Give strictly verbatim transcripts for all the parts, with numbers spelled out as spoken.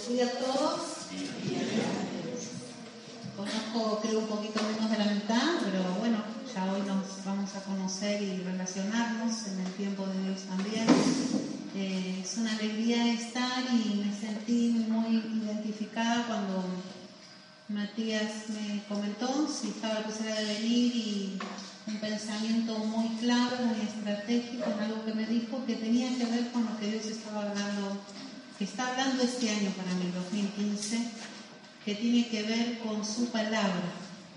Hola a todos. Conozco, creo, un poquito menos de la mitad, pero bueno, ya hoy nos vamos a conocer y relacionarnos en el tiempo de Dios también. Eh, es una alegría estar y me sentí muy identificada cuando Matías me comentó si estaba empezando a venir y un pensamiento muy claro, muy estratégico, en algo que me dijo que tenía que ver con lo que Dios estaba hablando, que está hablando este año para mí, dos mil quince, que tiene que ver con su palabra.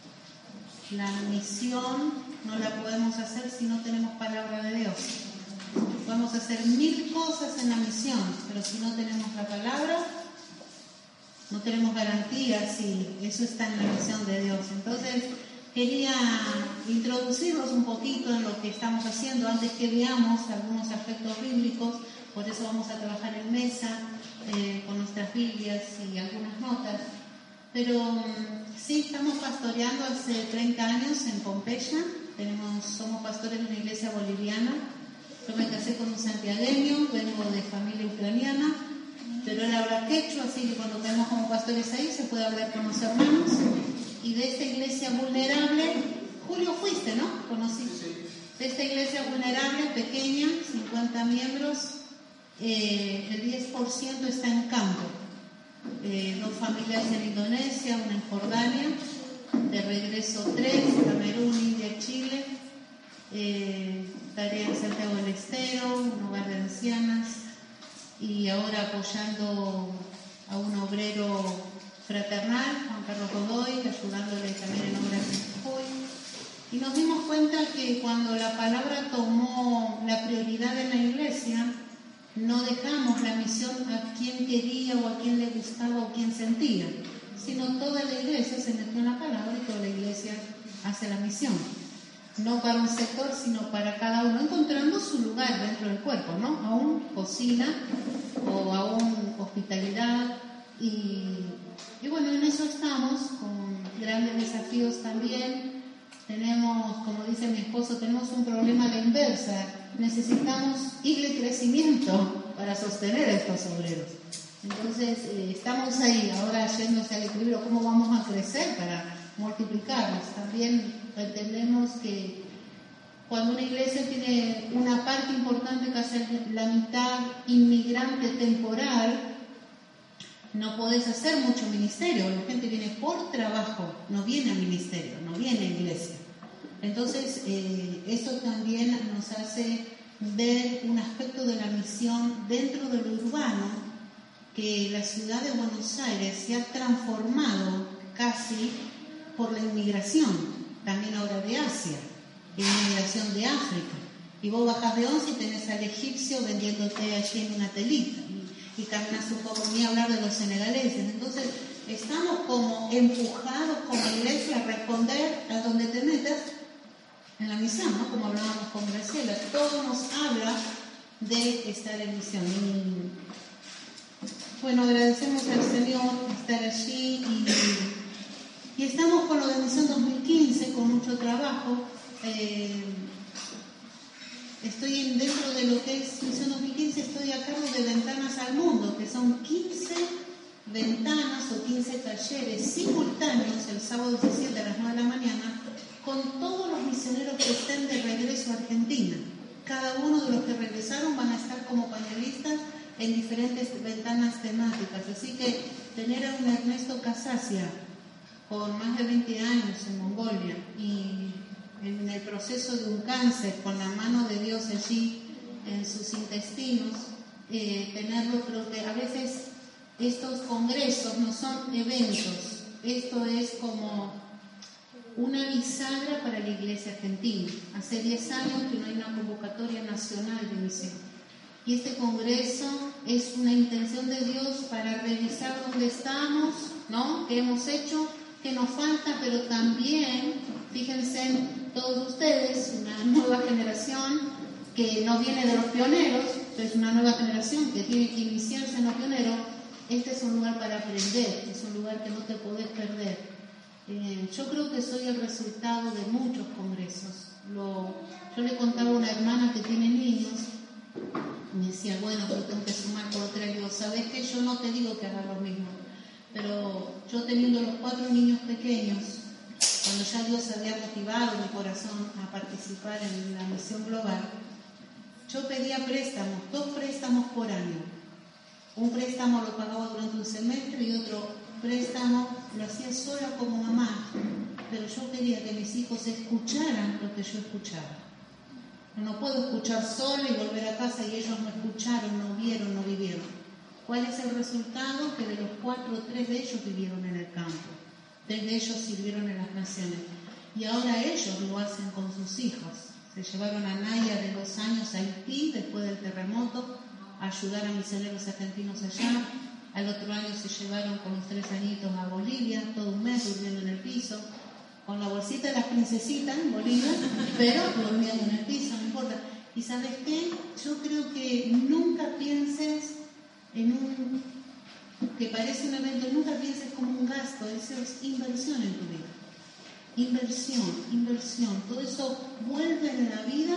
La misión no la podemos hacer si no tenemos palabra de Dios. Podemos hacer mil cosas en la misión, pero si no tenemos la palabra, no tenemos garantía si eso está en la misión de Dios. Entonces, quería introducirlos un poquito en lo que estamos haciendo antes que veamos algunos aspectos bíblicos. Por eso vamos a trabajar en mesa eh, con nuestras Biblias y algunas notas. Pero sí, estamos pastoreando hace treinta años en Pompeya. Tenemos, somos pastores de una iglesia boliviana. Yo me casé con un santiagueño, vengo de familia ucraniana, pero él habla quechua, así que cuando tenemos como pastores ahí se puede hablar con los hermanos. Y de esta iglesia vulnerable, Julio fuiste, ¿no? Conocí. De esta iglesia vulnerable, pequeña, cincuenta miembros, eh, el diez por ciento está en campo. Eh, dos familias en Indonesia, una en Jordania, de regreso tres, Camerún, India, Chile, eh, tarea en Santiago del Estero, un hogar de ancianas, y ahora apoyando a un obrero fraternal, Juan Carlos Godoy, ayudándole también en obras de Jujuy. Y nos dimos cuenta que cuando la palabra tomó la prioridad en la iglesia, no dejamos la misión a quien quería o a quien le gustaba o quien sentía, sino toda la iglesia se metió en la palabra y toda la iglesia hace la misión. No para un sector, sino para cada uno, encontrando su lugar dentro del cuerpo, ¿no? Aún cocina o aún hospitalidad. Y, y bueno, en eso estamos, con grandes desafíos también. Tenemos, como dice mi esposo, tenemos un problema a la inversa. Necesitamos ir de crecimiento para sostener a estos obreros. Entonces, eh, estamos ahí, ahora yéndose al equilibrio, ¿cómo vamos a crecer para multiplicarnos? También entendemos que cuando una iglesia tiene una parte importante que hacer la mitad inmigrante temporal, no podés hacer mucho ministerio. La gente viene por trabajo, no viene a ministerio, no viene a iglesia. Entonces, eh, eso también nos hace ver un aspecto de la misión dentro de lo urbano, que la ciudad de Buenos Aires se ha transformado casi por la inmigración, también ahora de Asia, la inmigración de África. Y vos bajás de once y tenés al egipcio vendiéndote allí en una telita, y, y caminas un poco, ni hablar de los senegaleses. Entonces, estamos como empujados como iglesia a responder a donde te metas en la misión, ¿no? Como hablábamos con Graciela, todo nos habla de estar en misión. Y, bueno, agradecemos al Señor estar allí y, y estamos con lo de Misión dos mil quince, con mucho trabajo. Eh, estoy dentro de lo que es Misión dos mil quince, estoy a cargo de Ventanas al Mundo, que son quince ventanas o quince talleres simultáneos el sábado diecisiete a las nueve de la mañana, con todos los misioneros que estén de regreso a Argentina. Cada uno de los que regresaron van a estar como panelistas en diferentes ventanas temáticas. Así que tener a un Ernesto Casasia con más de veinte años en Mongolia y en el proceso de un cáncer, con la mano de Dios allí en sus intestinos, eh, tenerlo, creo que a veces estos congresos no son eventos, esto es como una bisagra para la iglesia argentina. Hace diez años que no hay una convocatoria nacional de misión. Y este congreso es una intención de Dios para revisar dónde estamos, ¿no? ¿Qué hemos hecho? ¿Qué nos falta? Pero también, fíjense, todos ustedes, una nueva generación que no viene de los pioneros, pero es una nueva generación que tiene que iniciarse en los pioneros. Este es un lugar para aprender, es un lugar que no te podés perder. Eh, yo creo que soy el resultado de muchos congresos. Lo, yo le contaba a una hermana que tiene niños me decía, bueno, pero tengo que sumar por tres. Digo, ¿sabes qué? Yo no te digo que hagas lo mismo, pero yo teniendo los cuatro niños pequeños, cuando ya Dios había motivado mi corazón a participar en la misión global, yo pedía préstamos, dos préstamos por año. Un préstamo lo pagaba durante un semestre y otro préstamo lo hacía sola como mamá, pero yo quería que mis hijos escucharan lo que yo escuchaba. No puedo escuchar sola y volver a casa y ellos no escucharon, no vieron, no vivieron. ¿Cuál es el resultado? Que de los cuatro, tres de ellos vivieron en el campo. Tres de ellos sirvieron en las naciones. Y ahora ellos lo hacen con sus hijos. Se llevaron a Naya de dos años a Haití después del terremoto a ayudar a misioneros argentinos allá. Al otro año se llevaron con los tres añitos a Bolivia, todo un mes durmiendo en el piso. Con la bolsita de las princesitas en Bolivia, pero durmiendo en el piso, no importa. Y ¿sabes qué? Yo creo que nunca pienses en un, que parece un evento, nunca pienses como un gasto, eso es inversión en tu vida. Inversión, inversión. Todo eso vuelve en la vida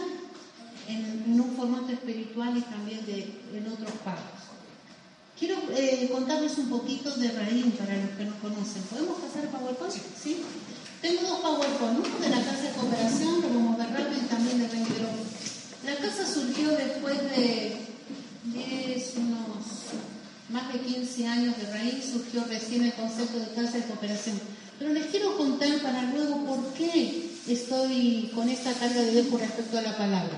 en, en un formato espiritual y también de, en otros pagos. Quiero eh, contarles un poquito de Raín para los que no conocen. ¿Podemos pasar PowerPoint? ¿Sí? Tengo dos PowerPoint, uno de la Casa de Cooperación, lo vamos a ver rápido, y también de Renguero. La casa surgió después de diez, unos más de quince años de Raín, surgió recién el concepto de Casa de Cooperación. Pero les quiero contar para luego por qué estoy con esta carga de dejo respecto a la palabra.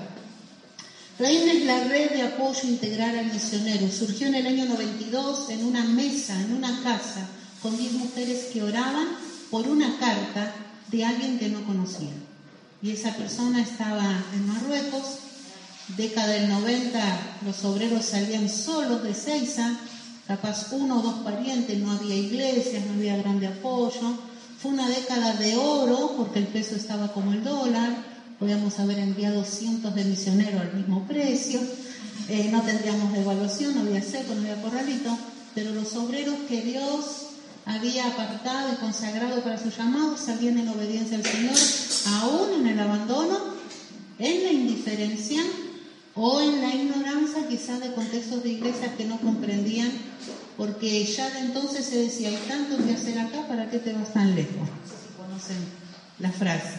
Raín es la red de apoyo integral al misionero. Surgió en el año noventa y dos en una mesa, en una casa, con diez mujeres que oraban por una carta de alguien que no conocían. Y esa persona estaba en Marruecos, década del noventa, los obreros salían solos de Seiza, capaz uno o dos parientes, no había iglesias, no había grande apoyo. Fue una década de oro porque el peso estaba como el dólar, podíamos haber enviado cientos de misioneros al mismo precio, eh, no tendríamos devaluación, no había seco, no había corralito, pero los obreros que Dios había apartado y consagrado para su llamado salían en obediencia al Señor, aún en el abandono, en la indiferencia o en la ignorancia quizás de contextos de iglesias que no comprendían, porque ya de entonces se decía, hay tanto que hacer acá, ¿para qué te vas tan lejos? No sé si conocen las frases.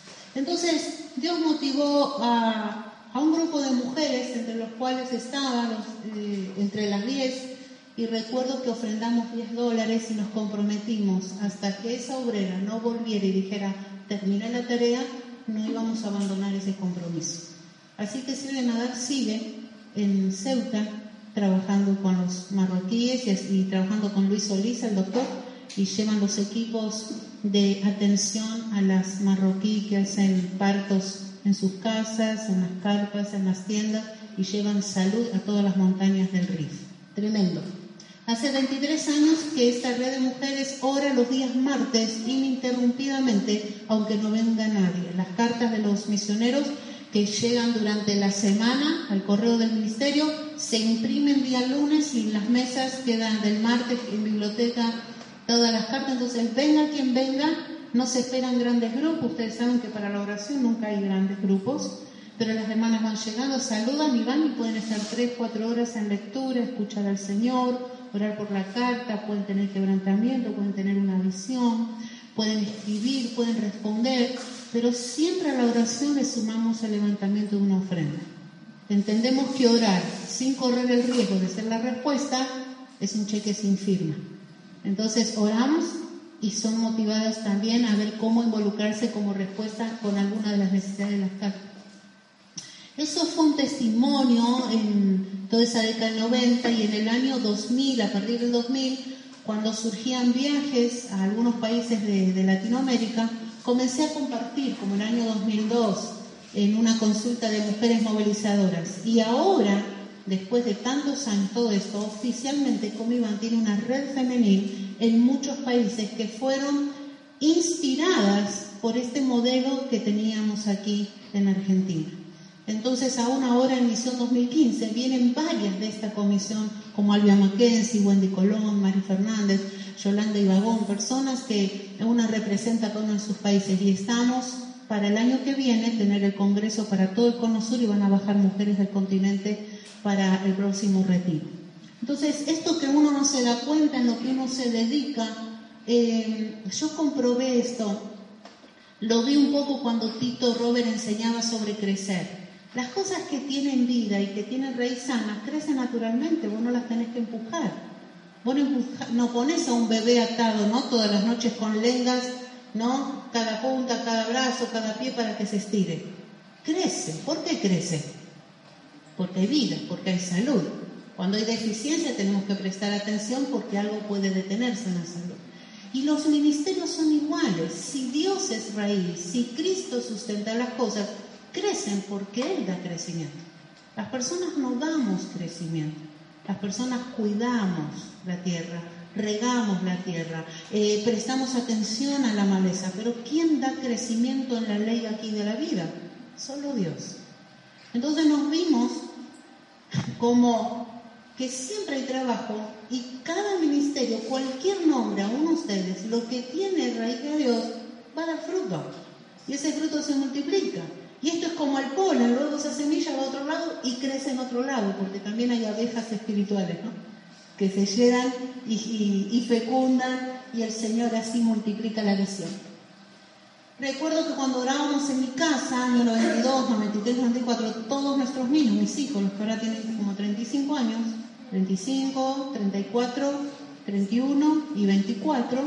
Entonces Dios motivó a, a un grupo de mujeres, entre los cuales estaban eh, entre las diez, y recuerdo que ofrendamos diez dólares y nos comprometimos hasta que esa obrera no volviera y dijera, terminé la tarea, no íbamos a abandonar ese compromiso. Así que Sirve Nadar sigue en Ceuta trabajando con los marroquíes y, y trabajando con Luis Solís, el doctor, y llevan los equipos de atención a las marroquíes que hacen partos en sus casas, en las carpas, en las tiendas, y llevan salud a todas las montañas del Rif. Tremendo. Hace veintitrés años que esta red de mujeres ora los días martes ininterrumpidamente, aunque no venga nadie. Las cartas de los misioneros que llegan durante la semana al correo del ministerio se imprimen día lunes y las mesas quedan del martes en biblioteca todas las cartas. Entonces, venga quien venga, no se esperan grandes grupos. Ustedes saben que para la oración nunca hay grandes grupos, pero las hermanas van llegando, saludan y van y pueden estar tres, cuatro horas en lectura, escuchar al Señor, orar por la carta, pueden tener quebrantamiento, pueden tener una visión, pueden escribir, pueden responder, pero siempre a la oración le sumamos el levantamiento de una ofrenda. Entendemos que orar sin correr el riesgo de ser la respuesta es un cheque sin firma. Entonces oramos y son motivadas también a ver cómo involucrarse como respuesta con alguna de las necesidades de las cartas. Eso fue un testimonio en toda esa década del noventa y en el año dos mil, a partir del dos mil, cuando surgían viajes a algunos países de, de Latinoamérica, comencé a compartir, como en el año dos mil dos, en una consulta de mujeres movilizadoras. Y ahora, después de tantos años, todo esto, oficialmente Comiban tiene una red femenil en muchos países que fueron inspiradas por este modelo que teníamos aquí en Argentina. Entonces, aún ahora en Misión dos mil quince vienen varias de esta comisión, como Albia Mackenzie, Wendy Colón, Mari Fernández, Yolanda Ibagón, personas que una representa cada uno de sus países, y estamos para el año que viene tener el congreso para todo el Cono Sur y van a bajar mujeres del continente para el próximo retiro. Entonces, esto que uno no se da cuenta, en lo que uno se dedica, eh, yo comprobé esto, lo vi un poco cuando Tito Robert enseñaba sobre crecer. Las cosas que tienen vida y que tienen raíz sana crecen naturalmente, vos no las tenés que empujar. Vos no, empuja, no pones a un bebé atado, ¿no? Todas las noches con lengas, ¿no? Cada punta, cada brazo, cada pie para que se estire. Crece. ¿Por qué crece? Porque hay vida, porque hay salud. Cuando hay deficiencia tenemos que prestar atención porque algo puede detenerse en la salud. Y los ministerios son iguales. Si Dios es raíz, si Cristo sustenta las cosas, crecen porque Él da crecimiento. Las personas no damos crecimiento. Las personas cuidamos la tierra, regamos la tierra, eh, prestamos atención a la maleza. Pero ¿quién da crecimiento en la ley aquí de la vida? Solo Dios. Entonces nos vimos como que siempre hay trabajo y cada ministerio, cualquier nombre, aún ustedes, lo que tiene raíz de Dios va a dar fruto y ese fruto se multiplica. Y esto es como el polen, luego esa semilla va a otro lado y crece en otro lado, porque también hay abejas espirituales, ¿no? Que se llegan y, y, y fecundan y el Señor así multiplica la visión. Recuerdo que cuando orábamos en mi casa, año noventa y dos, noventa y tres, noventa y cuatro, todos nuestros niños, mis hijos, los que ahora tienen como treinta y cinco años, treinta y cinco, treinta y cuatro, treinta y uno y veinticuatro,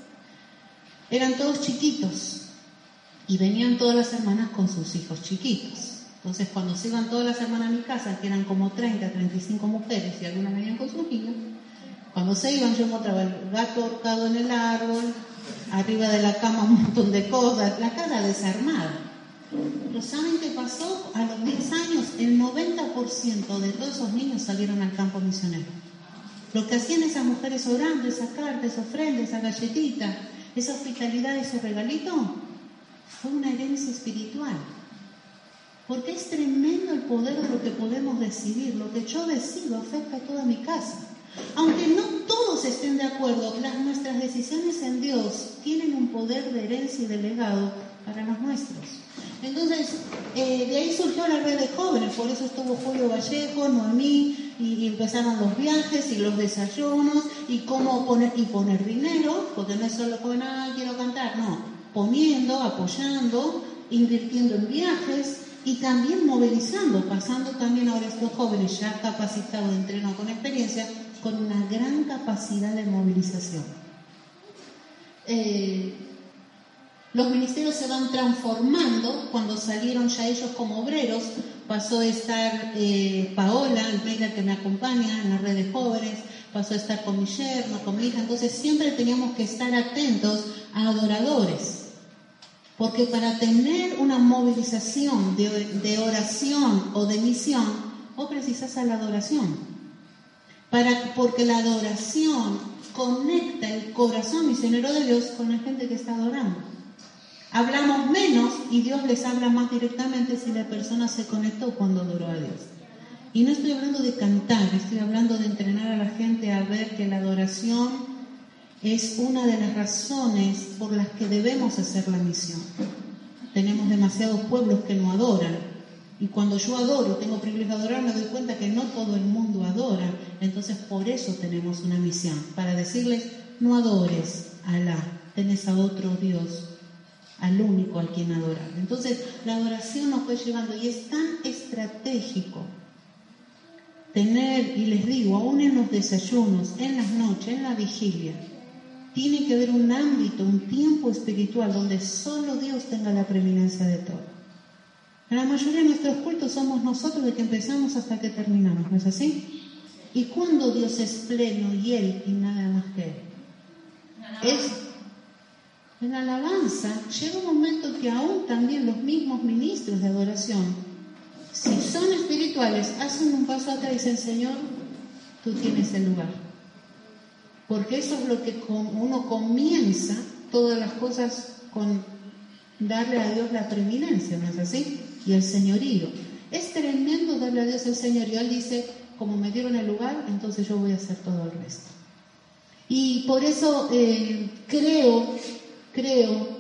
eran todos chiquitos y venían todas las hermanas con sus hijos chiquitos. Entonces cuando se iban todas las hermanas a mi casa, que eran como treinta, treinta y cinco mujeres y algunas venían con sus niños, cuando se iban yo encontraba el gato ahorcado en el árbol, arriba de la cama un montón de cosas, la casa desarmada. Pero ¿saben qué pasó? A los diez años, el noventa por ciento de todos esos niños salieron al campo misionero. Lo que hacían esas mujeres orando, esa carta, esa ofrenda, esa galletita, esa hospitalidad, ese regalito, fue una herencia espiritual. Porque es tremendo el poder de lo que podemos decidir. Lo que yo decido afecta a toda mi casa. Aunque no todos estén de acuerdo, las nuestras decisiones en Dios tienen un poder de herencia y de legado para los nuestros. Entonces, eh, de ahí surgió la red de jóvenes, por eso estuvo Julio Vallejo, Noemí, y, y empezaron los viajes y los desayunos, y cómo poner, y poner dinero, porque no es solo con, ah, quiero cantar, no, poniendo, apoyando, invirtiendo en viajes, y también movilizando, pasando también ahora estos jóvenes ya capacitados, entrenados con experiencia, con una gran capacidad de movilización. Eh, los ministerios se van transformando. Cuando salieron ya ellos como obreros, pasó a estar eh, Paola Almeida, que me acompaña en la red de jóvenes, pasó a estar con mi yerno, con mi hija. Entonces siempre teníamos que estar atentos a adoradores, porque para tener una movilización de, de oración o de misión, vos precisás a la adoración. Para, porque la adoración conecta el corazón misionero de Dios con la gente que está adorando. Hablamos menos y Dios les habla más directamente si la persona se conectó cuando adoró a Dios. Y no estoy hablando de cantar, estoy hablando de entrenar a la gente a ver que la adoración es una de las razones por las que debemos hacer la misión. Tenemos demasiados pueblos que no adoran. Y cuando yo adoro, tengo privilegio de adorar, me doy cuenta que no todo el mundo adora. Entonces por eso tenemos una misión, para decirles, no adores a Alá, tenés a otro Dios, al único al quien adorar. Entonces la adoración nos fue llevando, y es tan estratégico tener, y les digo, aún en los desayunos, en las noches, en la vigilia, tiene que haber un ámbito, un tiempo espiritual donde solo Dios tenga la preeminencia de todo. En la mayoría de nuestros cultos somos nosotros de que empezamos hasta que terminamos, ¿no es así? ¿Y cuando Dios es pleno y Él y nada más que Él? Es en la alabanza. Llega un momento que aún también los mismos ministros de adoración, si son espirituales, hacen un paso atrás y dicen, Señor, tú tienes el lugar. Porque eso es lo que uno comienza todas las cosas con darle a Dios la preeminencia, ¿no es así? Y el señorío. Es tremendo darle a Dios el señorío. Él dice, como me dieron el lugar, entonces yo voy a hacer todo el resto. Y por eso eh, creo, creo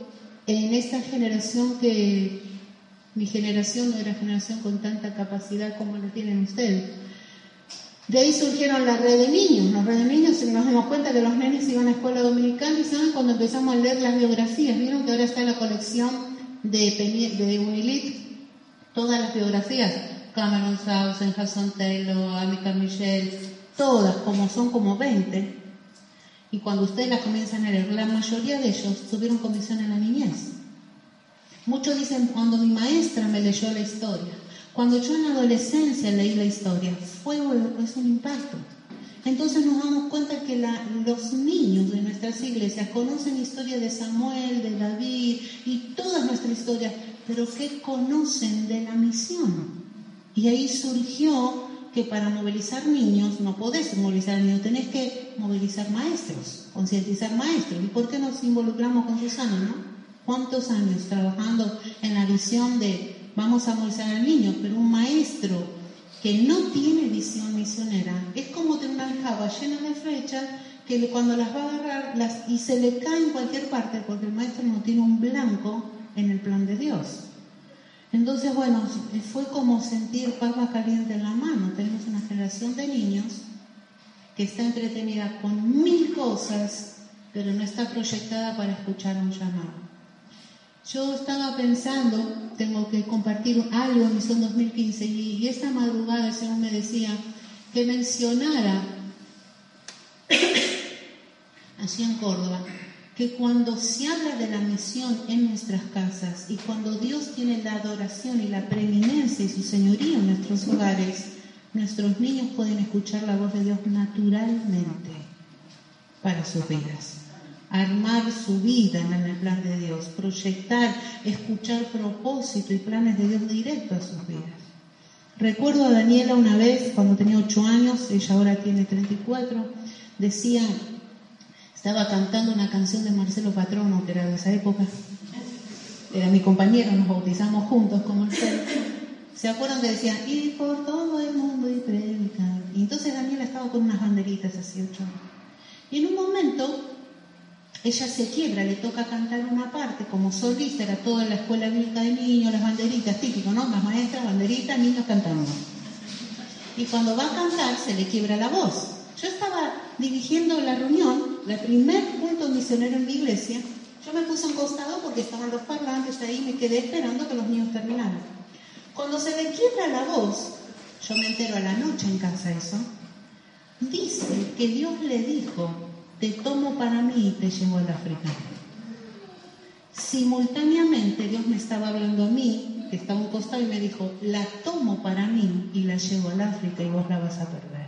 en esta generación que mi generación no era generación con tanta capacidad como la tienen ustedes. De ahí surgieron la red de niños. La red de niños, nos dimos cuenta que los nenes iban a escuela dominical y saben cuando empezamos a leer las biografías. Vieron que ahora está la colección de, de Unilit, todas las biografías. Cameron Sausen, Hudson Taylor, Amica Michelle, todas, como son como veinte. Y cuando ustedes las comienzan a leer, la mayoría de ellos tuvieron comisión en la niñez. Muchos dicen, cuando mi maestra me leyó la historia, cuando yo en la adolescencia leí la historia, fue es un impacto. Entonces nos damos cuenta que la, los niños de nuestras iglesias conocen historia de Samuel, de David y todas nuestras historias, pero ¿qué conocen de la misión? Y ahí surgió que para movilizar niños, no podés movilizar niños, tenés que movilizar maestros, concientizar maestros. ¿Y por qué nos involucramos con Susana, no? ¿Cuántos años trabajando en la visión de vamos a movilizar al niño? Pero un maestro que no tiene visión misionera es como tener una aljaba llena de flechas que cuando las va a agarrar las, y se le cae en cualquier parte porque el maestro no tiene un blanco en el plan de Dios. Entonces, bueno, fue como sentir papa caliente en la mano. Tenemos una generación de niños que está entretenida con mil cosas, pero no está proyectada para escuchar un llamado. Yo estaba pensando, tengo que compartir algo en Misión dos mil quince, y, y esta madrugada el Señor me decía que mencionara, así en Córdoba, que cuando se habla de la misión en nuestras casas y cuando Dios tiene la adoración y la preeminencia y su señoría en nuestros hogares, nuestros niños pueden escuchar la voz de Dios naturalmente para sus vidas. Armar su vida en el plan de Dios, proyectar, escuchar propósito y planes de Dios directo a sus vidas. Recuerdo a Daniela una vez, cuando tenía ocho años, ella ahora tiene treinta y cuatro, decía, estaba cantando una canción de Marcelo Patrono, que era de esa época, era mi compañero, nos bautizamos juntos como Marcelo. ¿Se acuerdan que decía, ir por todo el mundo y predicar? Y entonces Daniela estaba con unas banderitas así, ocho años. Y en un momento ella se quiebra, le toca cantar una parte como solista, era toda la escuela bíblica de niños, las banderitas, típico, ¿no? Las maestras, banderitas, niños cantando. Y cuando va a cantar se le quiebra la voz. Yo estaba dirigiendo la reunión, el primer culto misionero en mi iglesia. Yo me puse a un costado porque estaban los parlantes ahí y me quedé esperando que los niños terminaran. Cuando se le quiebra la voz, yo me entero a la noche en casa eso, dice que Dios le dijo, te tomo para mí y te llevo al África. Simultáneamente Dios me estaba hablando a mí, que estaba a un costado, y me dijo, la tomo para mí y la llevo al África y vos la vas a perder.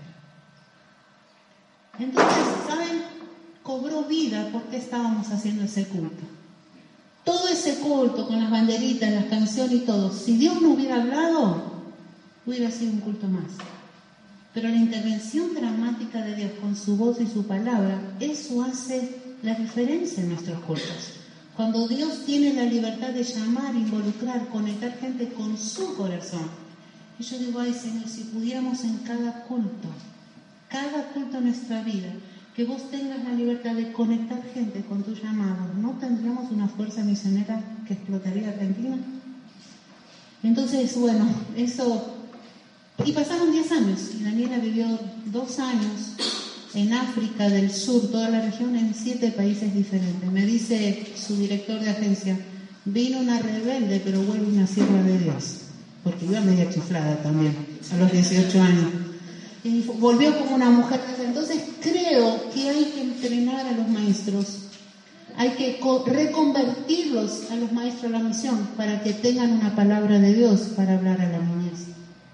Entonces, ¿saben? Cobró vida porque estábamos haciendo ese culto. Todo ese culto con las banderitas, las canciones y todo, si Dios no hubiera hablado, hubiera sido un culto más. Pero la intervención dramática de Dios con su voz y su palabra, eso hace la diferencia en nuestros cultos. Cuando Dios tiene la libertad de llamar, involucrar, conectar gente con su corazón. Y yo digo, ay Señor, si pudiéramos en cada culto, cada culto en nuestra vida, que vos tengas la libertad de conectar gente con tu llamado, ¿no tendríamos una fuerza misionera que explotaría Argentina? Entonces, bueno, eso... Y pasaron diez años, y Daniela vivió dos años en África del Sur, toda la región, en siete países diferentes. Me dice su director de agencia, vino una rebelde, pero vuelve una sierva de Dios, porque iba media chiflada también, a los dieciocho años. Y volvió como una mujer. Entonces creo que hay que entrenar a los maestros, hay que reconvertirlos a los maestros de la misión, para que tengan una palabra de Dios para hablar a la niñez.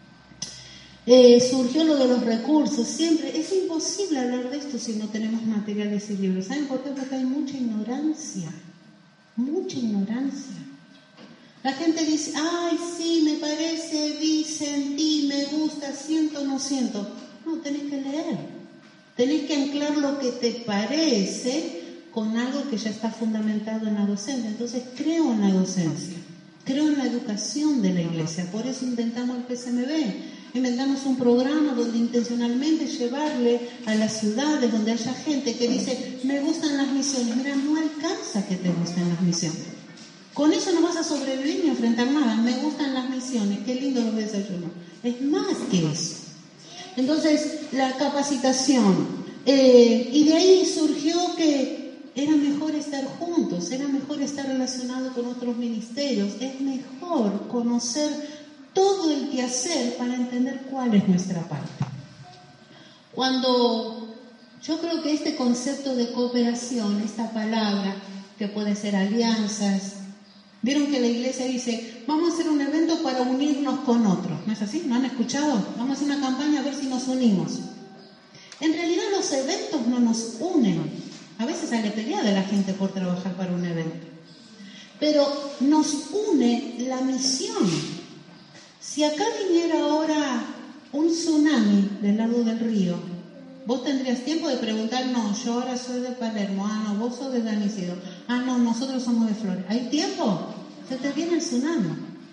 Eh, surgió lo de los recursos, siempre, es imposible hablar de esto si no tenemos materiales y libros. ¿Saben por qué? Porque hay mucha ignorancia, mucha ignorancia. La gente dice, ay, sí, me parece, vi, sentí, me gusta, siento, no siento. No, tenés que leer, tenés que anclar lo que te parece con algo que ya está fundamentado en la docencia. Entonces creo en la docencia, creo en la educación de la iglesia, por eso inventamos el P C M B. Inventamos un programa donde intencionalmente llevarle a las ciudades donde haya gente que dice, me gustan las misiones. Mira, no alcanza que te gusten las misiones. Con eso no vas a sobrevivir ni enfrentar nada. Me gustan las misiones, qué lindo los desayunos. Es más que eso. Entonces, la capacitación. Eh, y de ahí surgió que era mejor estar juntos, era mejor estar relacionado con otros ministerios. Es mejor conocer todo el quehacer para entender cuál es nuestra parte. Cuando yo creo que este concepto de cooperación, esta palabra, que puede ser alianzas, vieron que la iglesia dice, vamos a hacer un evento para unirnos con otros, ¿no es así? ¿No han escuchado? Vamos a hacer una campaña a ver si nos unimos. En realidad los eventos no nos unen. A veces sale pelea de la gente por trabajar para un evento. Pero nos une la misión. Si acá viniera ahora un tsunami del lado del río, vos tendrías tiempo de preguntar, no, yo ahora soy de Palermo, ah, no, vos sos de San Isidro, ah, no, nosotros somos de Flores. ¿Hay tiempo? Se te viene el tsunami.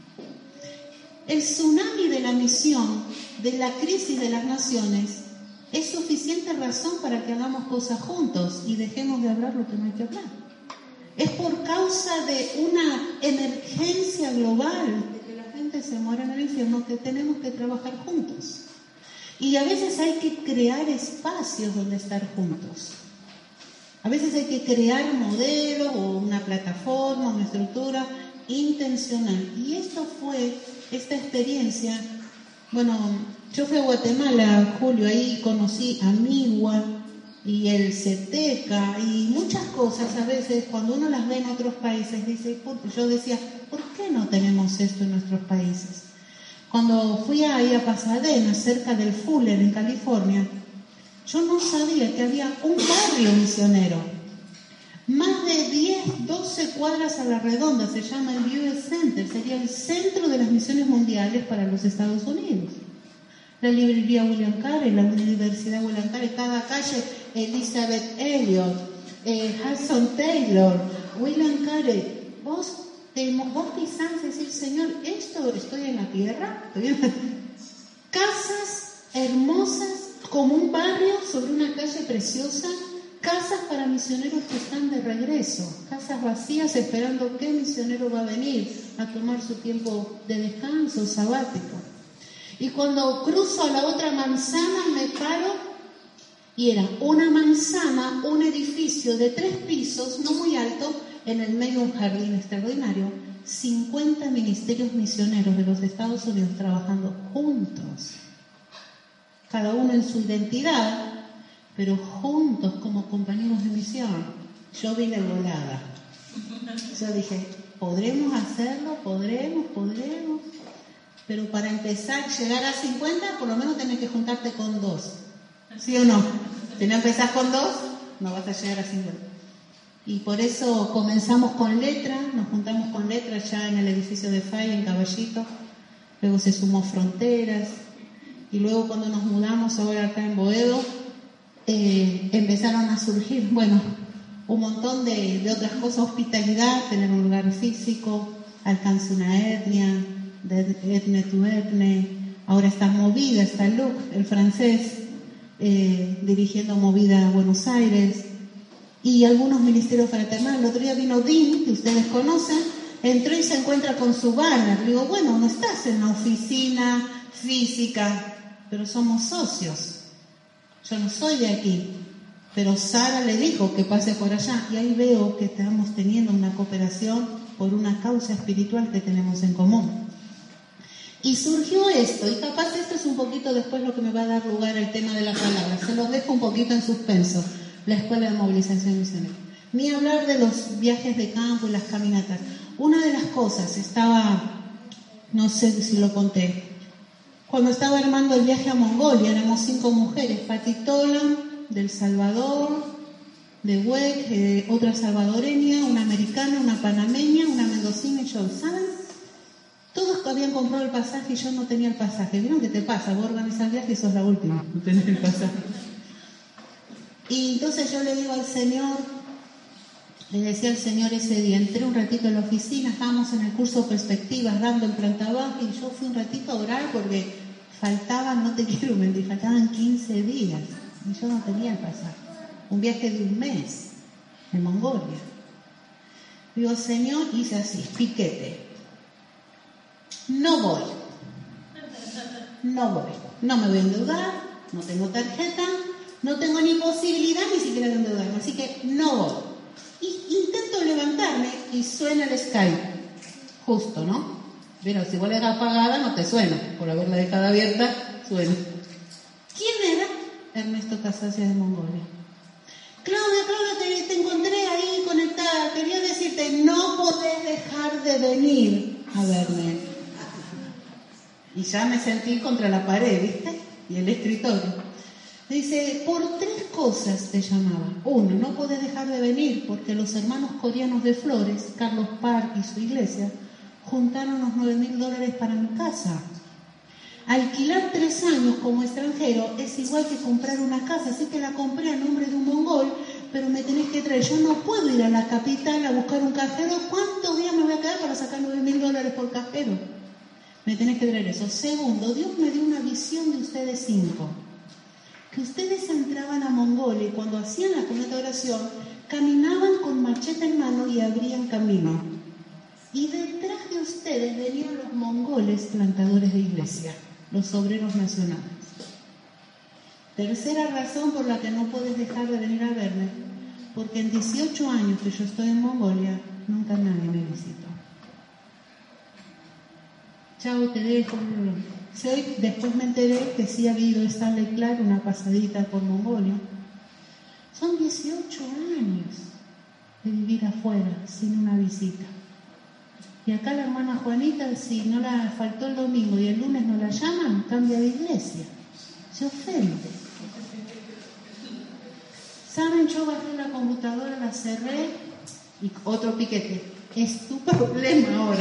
El tsunami de la misión, de la crisis de las naciones, es suficiente razón para que hagamos cosas juntos y dejemos de hablar lo que no hay que hablar. Es por causa de una emergencia global, de que la gente se muera en el infierno, que tenemos que trabajar juntos. Y a veces hay que crear espacios donde estar juntos. A veces hay que crear modelos o una plataforma, una estructura intencional. Y esto fue, esta experiencia, bueno, yo fui a Guatemala, Julio, ahí conocí a Migua y el CETECA y muchas cosas. A veces cuando uno las ve en otros países, dice, yo decía, ¿por qué no tenemos esto en nuestros países? Cuando fui ahí a Pasadena, cerca del Fuller, en California, yo no sabía que había un barrio misionero. Más de diez, doce cuadras a la redonda, se llama el U S Center, sería el centro de las misiones mundiales para los Estados Unidos. La librería William Carey, la Universidad William Carey, cada calle, Elizabeth Elliot, eh, Hudson Taylor, William Carey. Vos, te, vos pisás y decir, Señor, esto estoy en la tierra, estoy en la... Casas hermosas, como un barrio sobre una calle preciosa, casas para misioneros que están de regreso, casas vacías esperando qué misionero va a venir a tomar su tiempo de descanso sabático. Y cuando cruzo a la otra manzana me paro y era una manzana, un edificio de tres pisos, no muy alto, en el medio un jardín extraordinario, cincuenta ministerios misioneros de los Estados Unidos trabajando juntos, cada uno en su identidad, pero juntos como compañeros de misión. Yo vine volada. Yo dije, ¿podremos hacerlo? ¿Podremos? ¿Podremos? Pero para empezar, llegar a cincuenta, por lo menos tenés que juntarte con dos. ¿Sí o no? Si no empezás con dos, no vas a llegar a cincuenta. Y por eso comenzamos con Letra, nos juntamos con Letra ya en el edificio de F A I en Caballito. Luego se sumó Fronteras. Y luego cuando nos mudamos ahora acá en Boedo, eh, empezaron a surgir, bueno, un montón de, de otras cosas. Hospitalidad, tener un lugar físico, alcance una etnia, de etne tu etne. Ahora está Movida, está Luc, el francés, eh, dirigiendo Movida a Buenos Aires, y algunos ministerios fraternales. El otro día vino Dean, que ustedes conocen, entró y se encuentra con su banner. Digo, bueno, no estás en una oficina física, pero somos socios. Yo no soy de aquí, pero Sara le dijo que pase por allá, y ahí veo que estamos teniendo una cooperación por una causa espiritual que tenemos en común. Y surgió esto, y capaz esto es un poquito después lo que me va a dar lugar al tema de la palabra. Se los dejo un poquito en suspenso, la Escuela de Movilización Misionera. Ni hablar de los viajes de campo y las caminatas. Una de las cosas, estaba, no sé si lo conté, cuando estaba armando el viaje a Mongolia, éramos cinco mujeres, Pati Tolan, del Salvador, de Huec, eh, otra salvadoreña, una americana, una panameña, una mendocina y yo, ¿saben? Todos habían comprado el pasaje y yo no tenía el pasaje. ¿Vieron qué te pasa? Vos organizás el viaje y sos la última, no tenés el pasaje. Y entonces yo le digo al Señor, le decía al Señor ese día, entré un ratito en la oficina, estábamos en el curso Perspectivas, dando en planta baja, y yo fui un ratito a orar porque faltaban, no te quiero mentir, faltaban quince días, y yo no tenía el pasaje. Un viaje de un mes, en Mongolia. Digo, Señor, hice así, piquete. No voy. No voy. No me voy a endeudar, no tengo tarjeta, no tengo ni posibilidad ni siquiera de endeudarme, así que no voy. Y intento levantarme y suena el Skype. Justo, ¿no? Pero si vos la dejas apagada no te suena. Por haberla dejado abierta, suena. ¿Quién era? Ernesto Casasia de Mongolia. Claudia, Claudia, te, te encontré ahí conectada. Quería decirte, no podés dejar de venir a verme. Y ya me sentí contra la pared, ¿viste? Y el escritorio. Dice, por tres cosas te llamaba. Uno, no podés dejar de venir porque los hermanos coreanos de Flores, Carlos Park y su iglesia, juntaron unos nueve mil dólares para mi casa. Alquilar tres años como extranjero es igual que comprar una casa, así que la compré a nombre de un mongol, pero me tenés que traer. Yo no puedo ir a la capital a buscar un cajero. ¿Cuántos días me voy a quedar para sacar nueve mil dólares por cajero? Me tenés que traer eso. Segundo, Dios me dio una visión de ustedes cinco. Que ustedes entraban a Mongolia y cuando hacían la primera oración, caminaban con machete en mano y abrían camino. Y detrás de ustedes venían los mongoles plantadores de iglesia, los obreros nacionales. Tercera razón por la que no puedes dejar de venir a verme, porque en dieciocho años que yo estoy en Mongolia, nunca nadie me visitó. Chao, te dejo. Sí, después me enteré que sí ha habido Stanley Clark, una pasadita por Mongolia. Son dieciocho años de vivir afuera, sin una visita. Y acá la hermana Juanita, si no la faltó el domingo y el lunes no la llaman, cambia de iglesia. Se ofende. ¿Saben? Yo bajé la computadora, la cerré y otro piquete. Es tu problema ahora.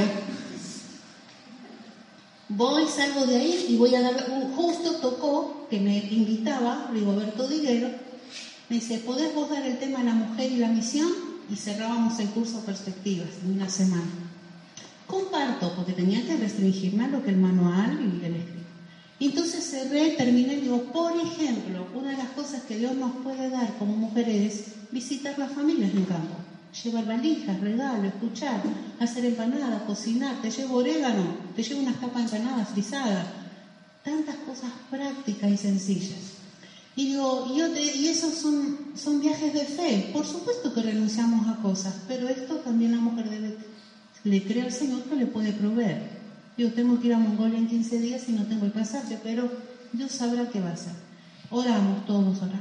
Voy, salgo de ahí y voy a dar, justo tocó, que me invitaba, Rigoberto Diguero, me dice, ¿podés vos dar el tema de la mujer y la misión? Y cerrábamos el curso Perspectivas en una semana. Comparto, porque tenía que restringirme a lo que el manual y el escrito. Y entonces cerré, terminé y digo, por ejemplo, una de las cosas que Dios nos puede dar como mujeres es visitar las familias en campo. Llevar valijas, regalos, escuchar, hacer empanadas, cocinar, te llevo orégano, te llevo unas tapas de empanadas frisadas. Tantas cosas prácticas y sencillas. Y digo, yo te, y esos son, son viajes de fe. Por supuesto que renunciamos a cosas, pero esto también la mujer debe, le cree al Señor que le puede proveer. Yo tengo que ir a Mongolia en quince días y no tengo el pasaje, pero Dios sabrá qué va a hacer. Oramos, todos oramos.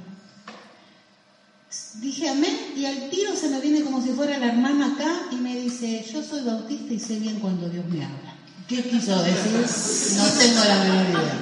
Dije amén y al tiro se me viene como si fuera la hermana acá y me dice, yo soy bautista y sé bien cuando Dios me habla. ¿Qué quiso decir? No tengo la menor idea.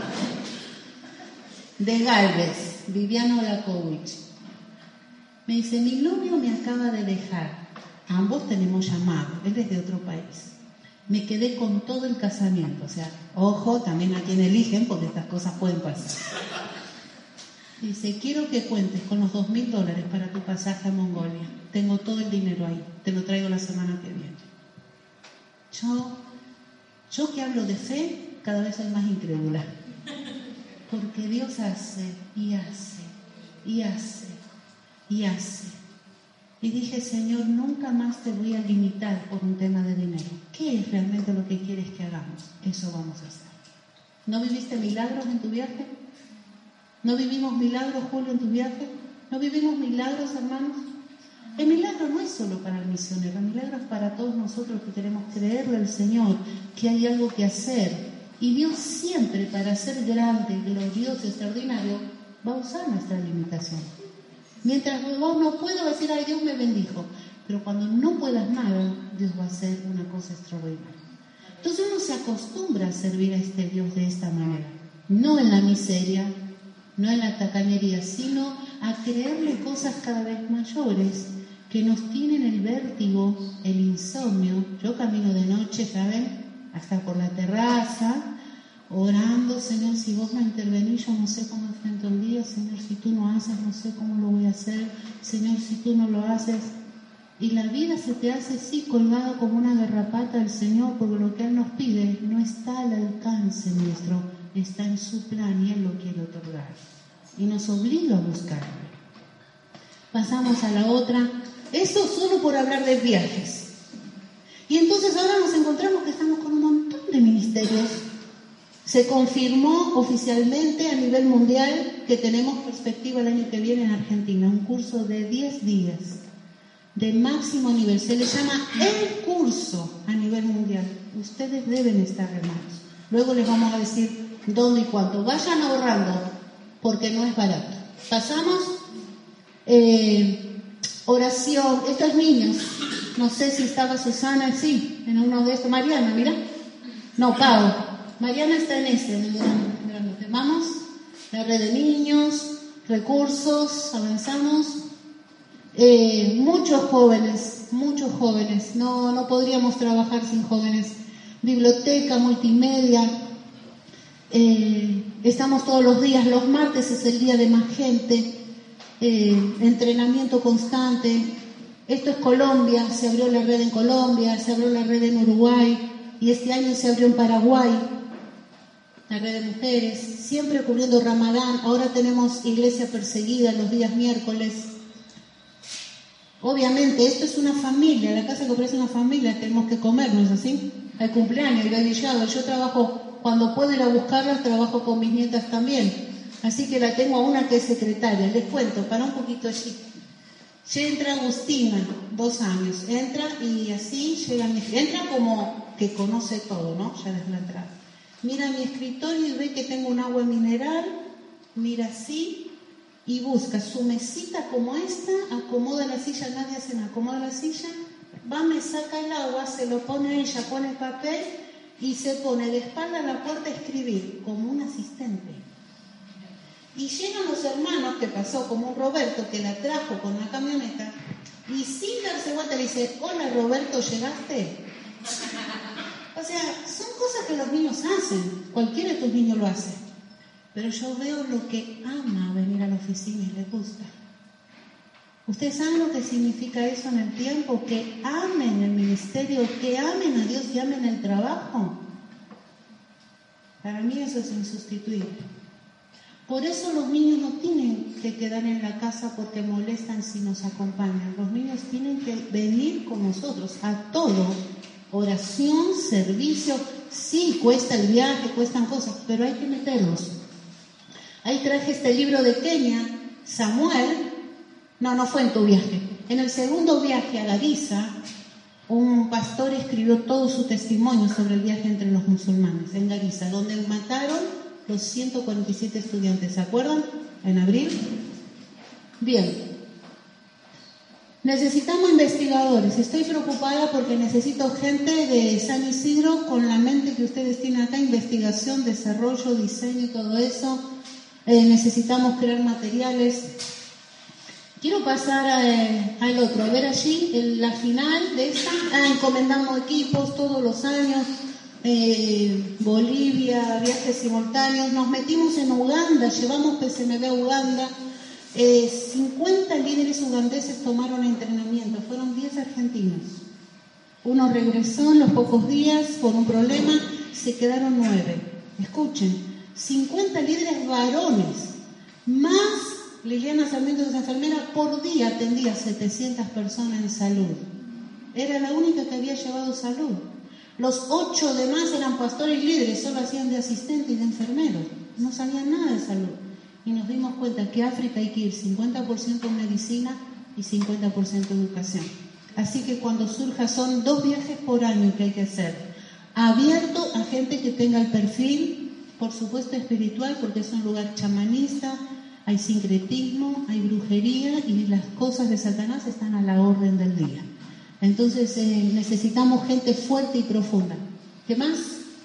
De Galvez, Viviana Olakovich. Me dice, mi novio me acaba de dejar. Ambos tenemos llamado, él es de otro país. Me quedé con todo el casamiento, o sea, ojo, también a quien eligen porque estas cosas pueden pasar. Dice, quiero que cuentes con los dos mil dólares para tu pasaje a Mongolia. Tengo todo el dinero ahí, te lo traigo la semana que viene. Yo, yo que hablo de fe, cada vez soy más incrédula. Porque Dios hace, y hace, y hace, y hace. Y dije, Señor, nunca más te voy a limitar por un tema de dinero. ¿Qué es realmente lo que quieres que hagamos? Eso vamos a hacer. ¿No viviste milagros en tu viaje? ¿No vivimos milagros, Julio, en tu viaje? ¿No vivimos milagros, hermanos? El milagro no es solo para el misionero, el milagro es para todos nosotros que queremos creerle al Señor, que hay algo que hacer. Y Dios siempre, para ser grande, glorioso, extraordinario, va a usar nuestra limitación. Mientras vos no puedas, va a decir, ay, Dios me bendijo. Pero cuando no puedas nada, Dios va a hacer una cosa extraordinaria. Entonces uno se acostumbra a servir a este Dios de esta manera. No en la miseria, no en la tacañería, sino a creerle cosas cada vez mayores que nos tienen el vértigo, el insomnio. Yo camino de noche, ¿saben? Hasta por la terraza, orando, Señor, si vos me intervenís, yo no sé cómo enfrento el día. Señor, si tú no haces, no sé cómo lo voy a hacer. Señor, si tú no lo haces. Y la vida se te hace así, colgada como una garrapata del Señor, porque lo que Él nos pide no está al alcance nuestro, está en su plan y Él lo quiere otorgar. Y nos obliga a buscarlo. Pasamos a la otra. Esto solo por hablar de viajes. Y entonces ahora nos encontramos que estamos con un montón de ministerios. Se confirmó oficialmente a nivel mundial que tenemos perspectiva el año que viene en Argentina, un curso de diez días, de máximo nivel. Se le llama el curso a nivel mundial. Ustedes deben estar, hermanos. Luego les vamos a decir dónde y cuánto. Vayan ahorrando, porque no es barato. Pasamos. Eh, oración. Estos niños, no sé si estaba Susana, sí, en uno de estos. Mariana, mira. No, Pau. Mariana está en este, en el grandote. Vamos, la red de niños, recursos, avanzamos. Eh, muchos jóvenes, muchos jóvenes. No, no podríamos trabajar sin jóvenes. Biblioteca, multimedia. Eh, estamos todos los días. Los martes es el día de más gente. Eh, entrenamiento constante. Esto es Colombia. Se abrió la red en Colombia, se abrió la red en Uruguay y este año se abrió en Paraguay. La red de mujeres, siempre cubriendo Ramadán. Ahora tenemos iglesia perseguida los días miércoles. Obviamente, esto es una familia, la casa que es una familia, tenemos que comer, ¿no es así? Hay cumpleaños, hay baby shower. Yo trabajo, cuando puedo ir a buscarlas, trabajo con mis nietas también. Así que la tengo a una que es secretaria. Les cuento, para un poquito allí. Ya entra Agustina, dos años. Entra y así llega mi... Entra como que conoce todo, ¿no? Ya desde la entrada. Mira mi escritorio y ve que tengo un agua mineral, mira así y busca su mesita como esta, acomoda la silla, nadie hace nada, acomoda la silla, va, me saca el agua, se lo pone ella, pone el papel y se pone de espalda a la puerta a escribir, como un asistente. Y llegan los hermanos, que pasó como un Roberto, que la trajo con una camioneta, y sin darse vuelta le dice, hola Roberto, ¿llegaste? O sea, son cosas que los niños hacen, cualquiera de tus niños lo hace. Pero yo veo lo que ama venir a la oficina y les gusta. ¿Ustedes saben lo que significa eso en el tiempo? Que amen el ministerio, que amen a Dios y amen el trabajo. Para mí eso es insustituible. Por eso los niños no tienen que quedar en la casa porque molestan si nos acompañan. Los niños tienen que venir con nosotros a todo. Oración, servicio, sí, cuesta el viaje, cuestan cosas, pero hay que meterlos. Ahí traje este libro de Kenia, Samuel, no, no fue en tu viaje. En el segundo viaje a Garissa, un pastor escribió todo su testimonio sobre el viaje entre los musulmanes en Garissa, donde mataron los ciento cuarenta y siete estudiantes, ¿se acuerdan? En abril. Bien. Necesitamos investigadores. Estoy preocupada porque necesito gente de San Isidro con la mente que ustedes tienen acá, investigación, desarrollo, diseño y todo eso. Eh, necesitamos crear materiales. Quiero pasar a, al otro, a ver allí en la final de esta. Ah, encomendamos equipos todos los años. Eh, Bolivia, viajes simultáneos. Nos metimos en Uganda, llevamos P C M B a Uganda. Eh, cincuenta líderes ugandeses tomaron entrenamiento, fueron diez argentinos. Uno regresó en los pocos días por un problema, se quedaron nueve. Escuchen, cincuenta líderes varones, más Liliana Sarmiento, esa enfermera, por día atendía setecientas personas en salud. Era la única que había llevado salud. Los ocho demás eran pastores y líderes, solo hacían de asistente y de enfermeros. No sabían nada de salud. Y nos dimos cuenta que África hay que ir cincuenta por ciento medicina y cincuenta por ciento educación. Así que cuando surja, son dos viajes por año que hay que hacer. Abierto a gente que tenga el perfil, por supuesto espiritual, porque es un lugar chamanista, hay sincretismo, hay brujería y las cosas de Satanás están a la orden del día. Entonces eh, necesitamos gente fuerte y profunda. ¿Qué más?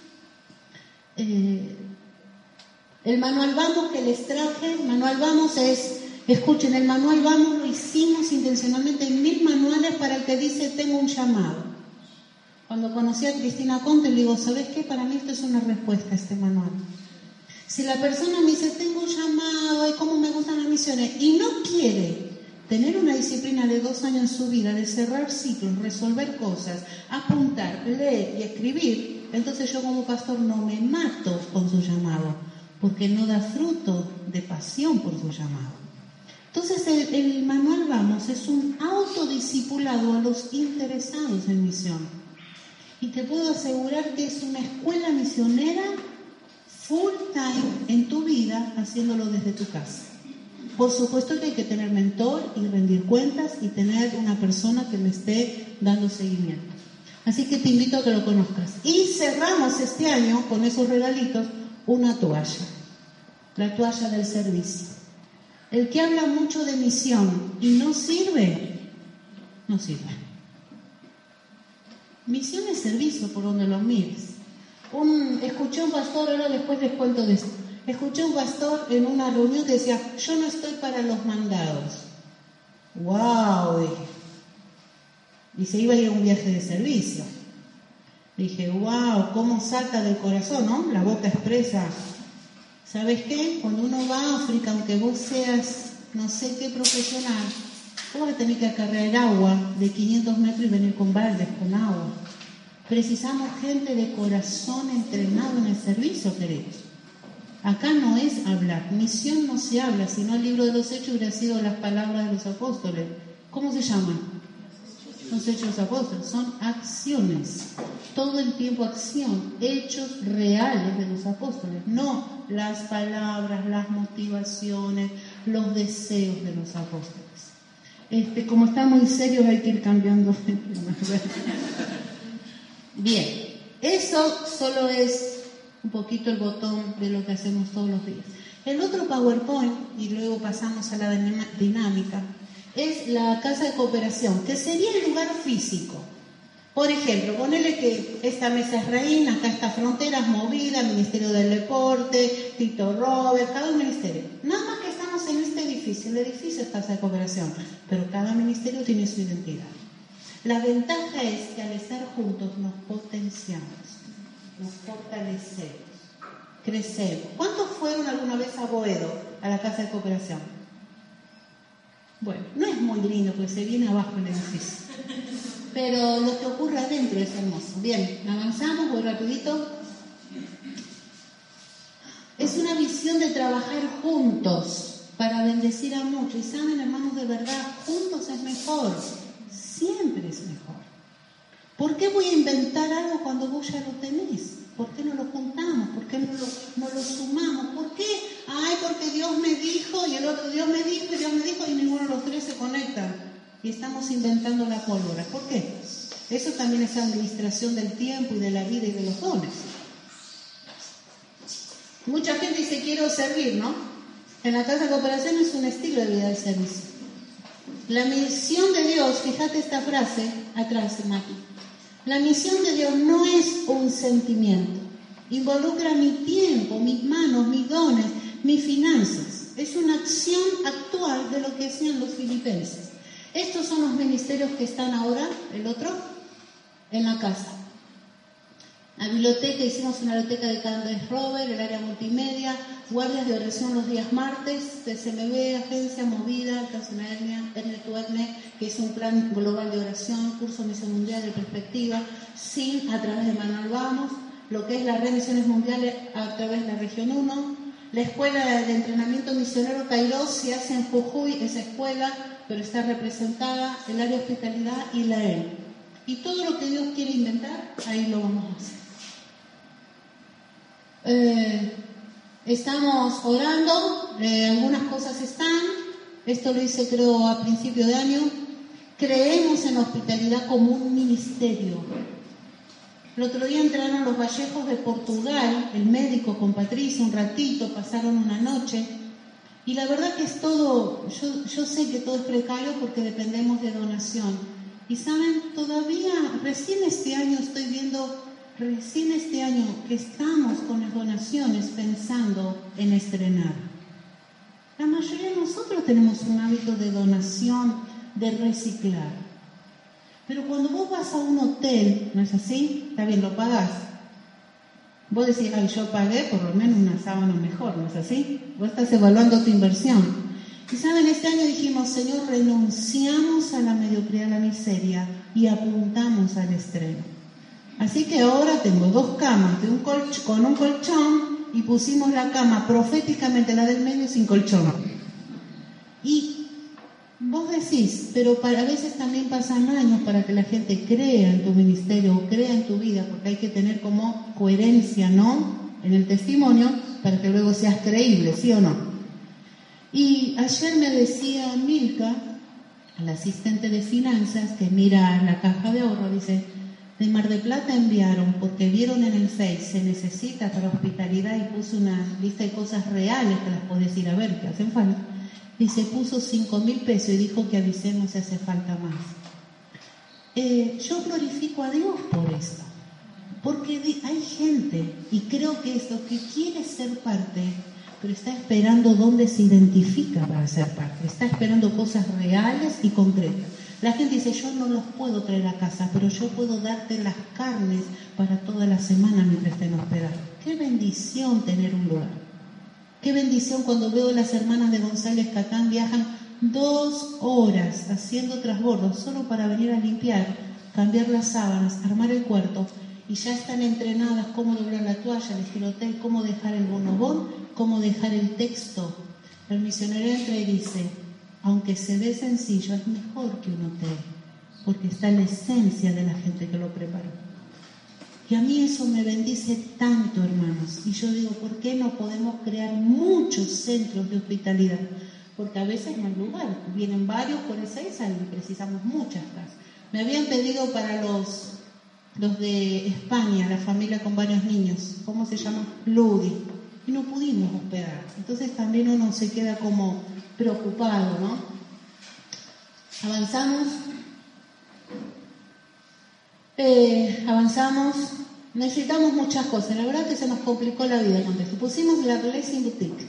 Eh, El manual Vamos que les traje, el manual Vamos es, escuchen, el manual Vamos lo hicimos intencionalmente en mil manuales para el que dice tengo un llamado. Cuando conocí a Cristina Conte le digo, ¿sabes qué? Para mí esto es una respuesta a este manual. Si la persona me dice tengo un llamado, ay, cómo me gustan las misiones, y no quiere tener una disciplina de dos años en su vida, de cerrar ciclos, resolver cosas, apuntar, leer y escribir, entonces yo como pastor no me mato con su llamado, porque no da fruto de pasión por su llamado. Entonces el, el manual Vamos es un autodiscipulado a los interesados en misión. Y te puedo asegurar que es una escuela misionera full time en tu vida, haciéndolo desde tu casa. Por supuesto que hay que tener mentor y rendir cuentas y tener una persona que me esté dando seguimiento. Así que te invito a que lo conozcas. Y cerramos este año con esos regalitos una toalla, la toalla del servicio. El que habla mucho de misión y no sirve, no sirve. Misión es servicio por donde lo mires. Un, escuché un pastor, ahora después les cuento de esto. Escuché un pastor en una reunión que decía, yo no estoy para los mandados. ¡Wow! Dije. Y se iba a ir a un viaje de servicio. Dije, wow, cómo salta del corazón, ¿no? La boca expresa. ¿Sabes qué? Cuando uno va a África, aunque vos seas no sé qué profesional, vos vas a tener que acarrear agua de quinientos metros y venir con baldes, con agua. Precisamos gente de corazón entrenado en el servicio, queridos. Acá no es hablar, misión no se habla, sino el libro de los Hechos hubiera sido las palabras de los apóstoles. ¿Cómo se llaman? Los Hechos de los Apóstoles, son acciones, todo el tiempo acción, hechos reales de los apóstoles, no las palabras, las motivaciones, los deseos de los apóstoles. Este, como están muy serios hay que ir cambiando. Bien, eso solo es un poquito el botón de lo que hacemos todos los días. El otro PowerPoint, y luego pasamos a la dinámica, es la casa de cooperación, que sería el lugar físico. Por ejemplo, ponele que esta mesa es reina, acá está Fronteras, Movida, Ministerio del Deporte, Tito Robert, cada un ministerio. Nada más que estamos en este edificio, el edificio es casa de cooperación, pero cada ministerio tiene su identidad. La ventaja es que al estar juntos nos potenciamos, nos fortalecemos, crecemos. ¿Cuántos fueron alguna vez a Boedo, a la casa de cooperación? Bueno, no es muy lindo porque se viene abajo el edificio, pero lo que ocurre adentro es hermoso. Bien, avanzamos, voy rapidito. Es una visión de trabajar juntos para bendecir a muchos. Y saben, hermanos, de verdad, juntos es mejor, siempre es mejor. ¿Por qué voy a inventar algo cuando vos ya lo tenés? ¿Por qué no lo juntamos? ¿Por qué no lo, no lo sumamos? ¿Por qué? Ay, porque Dios me dijo y el otro Dios me dijo y Dios me dijo y ninguno de los tres se conectan. Y estamos inventando la pólvora. ¿Por qué? Eso también es administración del tiempo y de la vida y de los dones. Mucha gente dice, quiero servir, ¿no? En la casa de cooperación es un estilo de vida de servicio. La misión de Dios, fíjate esta frase atrás, Maki. La misión de Dios no es un sentimiento. Involucra mi tiempo, mis manos, mis dones, mis finanzas. Es una acción actual de lo que hacían los filipenses. Estos son los ministerios que están ahora, el otro, en la casa. La biblioteca, hicimos una biblioteca de Candace Robert, el área multimedia, guardias de oración los días martes, T C M B, agencia movida, Canción Etnia, Etnia tu Etnia, que es un plan global de oración, curso Misión Mundial de Perspectiva, S I N a través de Manuel Vamos, lo que es la red Misiones Mundiales a través de la Región uno, la escuela de entrenamiento misionero Kairos se hace en Jujuy, esa escuela, pero está representada el área de hospitalidad y la E L. Y todo lo que Dios quiere inventar, ahí lo vamos a hacer. Eh, estamos orando, eh, algunas cosas están, esto lo hice creo a principio de año. Creemos en la hospitalidad como un ministerio. El otro día entraron los Vallejos de Portugal, el médico con Patricia, un ratito, pasaron una noche, y la verdad que es todo, yo, yo sé que todo es precario porque dependemos de donación. Y saben, todavía, recién este año estoy viendo, recién este año que estamos con las donaciones pensando en estrenar. La mayoría de nosotros tenemos un hábito de donación, de reciclar. Pero cuando vos vas a un hotel, ¿no es así? Está bien, lo pagás. Vos decís, ay, yo pagué por lo menos una sábana mejor, ¿no es así? Vos estás evaluando tu inversión. Y saben, este año dijimos, Señor, renunciamos a la mediocridad, a la miseria y apuntamos al estreno. Así que ahora tengo dos camas de un colch- con un colchón y pusimos la cama proféticamente, la del medio, sin colchón. Y vos decís, pero para, a veces también pasan años para que la gente crea en tu ministerio o crea en tu vida, porque hay que tener como coherencia, ¿no?, en el testimonio, para que luego seas creíble, ¿sí o no? Y ayer me decía Milka, la asistente de finanzas, que mira la caja de ahorro, dice, de Mar del Plata enviaron, porque vieron en el Face, se necesita para hospitalidad, y puso una lista de cosas reales que las podés ir a ver, que hacen falta. Dice, puso cinco mil pesos y dijo que avisemos si hace falta más. Eh, yo glorifico a Dios por esto, porque hay gente, y creo que esto, que quiere ser parte, pero está esperando dónde se identifica para ser parte, está esperando cosas reales y concretas. La gente dice, yo no los puedo traer a casa, pero yo puedo darte las carnes para toda la semana mientras estén hospedados. Qué bendición tener un lugar. Qué bendición cuando veo a las hermanas de González Catán viajan dos horas haciendo transbordos solo para venir a limpiar, cambiar las sábanas, armar el cuarto, y ya están entrenadas cómo doblar la toalla, elegir hotel, cómo dejar el bonobón, cómo dejar el texto. El misionero entra y dice, aunque se ve sencillo, es mejor que un hotel, porque está la esencia de la gente que lo preparó. Y a mí eso me bendice tanto, hermanos. Y yo digo, ¿por qué no podemos crear muchos centros de hospitalidad? Porque a veces no hay lugar. Vienen varios por el seis años y precisamos muchas casas. Me habían pedido para los, los de España, la familia con varios niños, ¿cómo se llama? Ludi. Y no pudimos hospedar. Entonces también uno se queda como preocupado, ¿no? Avanzamos. Eh, avanzamos, necesitamos muchas cosas. La verdad que se nos complicó la vida con esto. Pusimos la Blessing Boutique.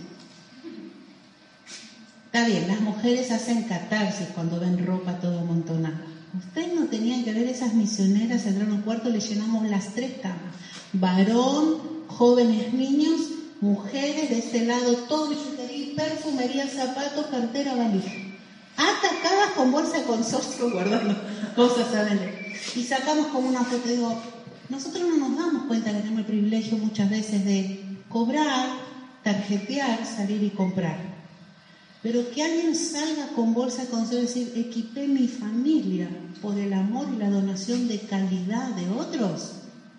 Está bien, las mujeres hacen catarsis cuando ven ropa todo amontonada. Ustedes no tenían que ver esas misioneras, entraron a un cuarto, le llenamos las tres camas. Varón, jóvenes niños, mujeres, de este lado todo billutería, perfumería, zapatos, cartera, valija. Atacadas con bolsa de consorcio guardando cosas adentro. Y sacamos como una foto, digo, nosotros no nos damos cuenta que tenemos el privilegio muchas veces de cobrar, tarjetear, salir y comprar. Pero que alguien salga con bolsa de consorcio y decir, equipé mi familia por el amor y la donación de calidad de otros.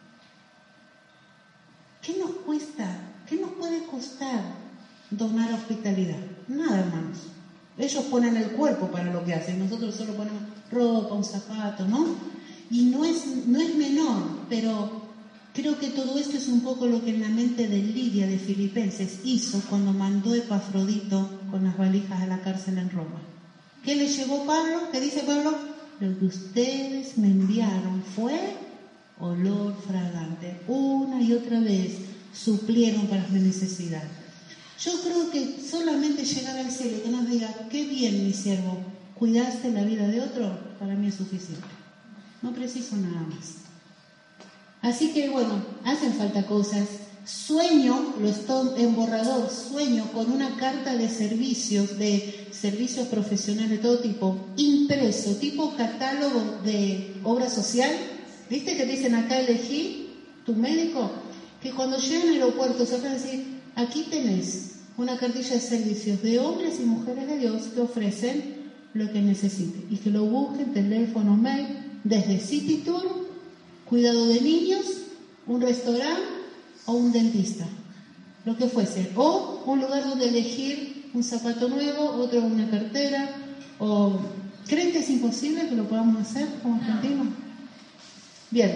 ¿Qué nos cuesta? ¿Qué nos puede costar donar hospitalidad? Nada, hermanos. Ellos ponen el cuerpo para lo que hacen, nosotros solo ponemos ropa, un zapato, ¿no? Y no es, no es menor, pero creo que todo esto es un poco lo que en la mente de Lidia de Filipenses hizo cuando mandó Epafrodito con las valijas a la cárcel en Roma. ¿Qué le llevó Pablo? ¿Qué dice Pablo? Lo que ustedes me enviaron fue olor fragante. Una y otra vez suplieron para mi necesidad. Yo creo que solamente llegar al cielo y que nos diga, qué bien, mi siervo, cuidaste la vida de otro, para mí es suficiente. No preciso nada más. Así que bueno, hacen falta cosas. Sueño, lo estoy en borrador, sueño con una carta de servicios, de servicios profesionales de todo tipo, impreso, tipo catálogo de obra social. ¿Viste que dicen acá elegí tu médico? Que cuando lleguen al aeropuerto se van a decir, aquí tenés una cartilla de servicios de hombres y mujeres de Dios que ofrecen lo que necesiten. Y que lo busquen, teléfono, mail, desde City Tour, cuidado de niños, un restaurante o un dentista, lo que fuese. O un lugar donde elegir un zapato nuevo, otro una cartera. O ¿creen que es imposible que lo podamos hacer como argentinos? Bien.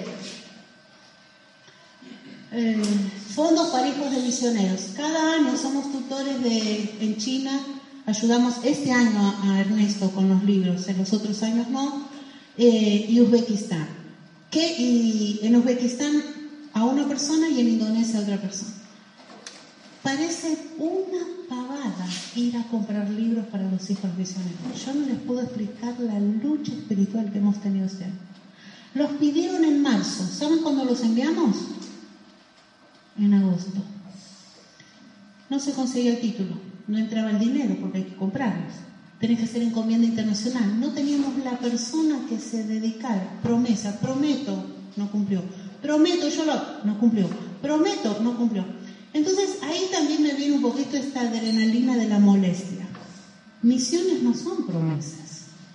Eh, fondos para hijos de misioneros. Cada año somos tutores de, en China, ayudamos este año a, a Ernesto con los libros, en los otros años no, eh, y Uzbekistán. Que, y en Uzbekistán a una persona y en Indonesia a otra persona. Parece una pavada ir a comprar libros para los hijos misioneros. Yo no les puedo explicar la lucha espiritual que hemos tenido este año. Los pidieron en marzo. ¿Saben cuándo los enviamos? En agosto. No se conseguía el título, no entraba el dinero porque hay que comprarlos. Tenés que hacer encomienda internacional. No teníamos la persona que se dedicara. Promesa, prometo, no cumplió. Prometo, yo lo no cumplió. Prometo, no cumplió. Entonces ahí también me viene un poquito esta adrenalina de la molestia. Misiones no son promesas.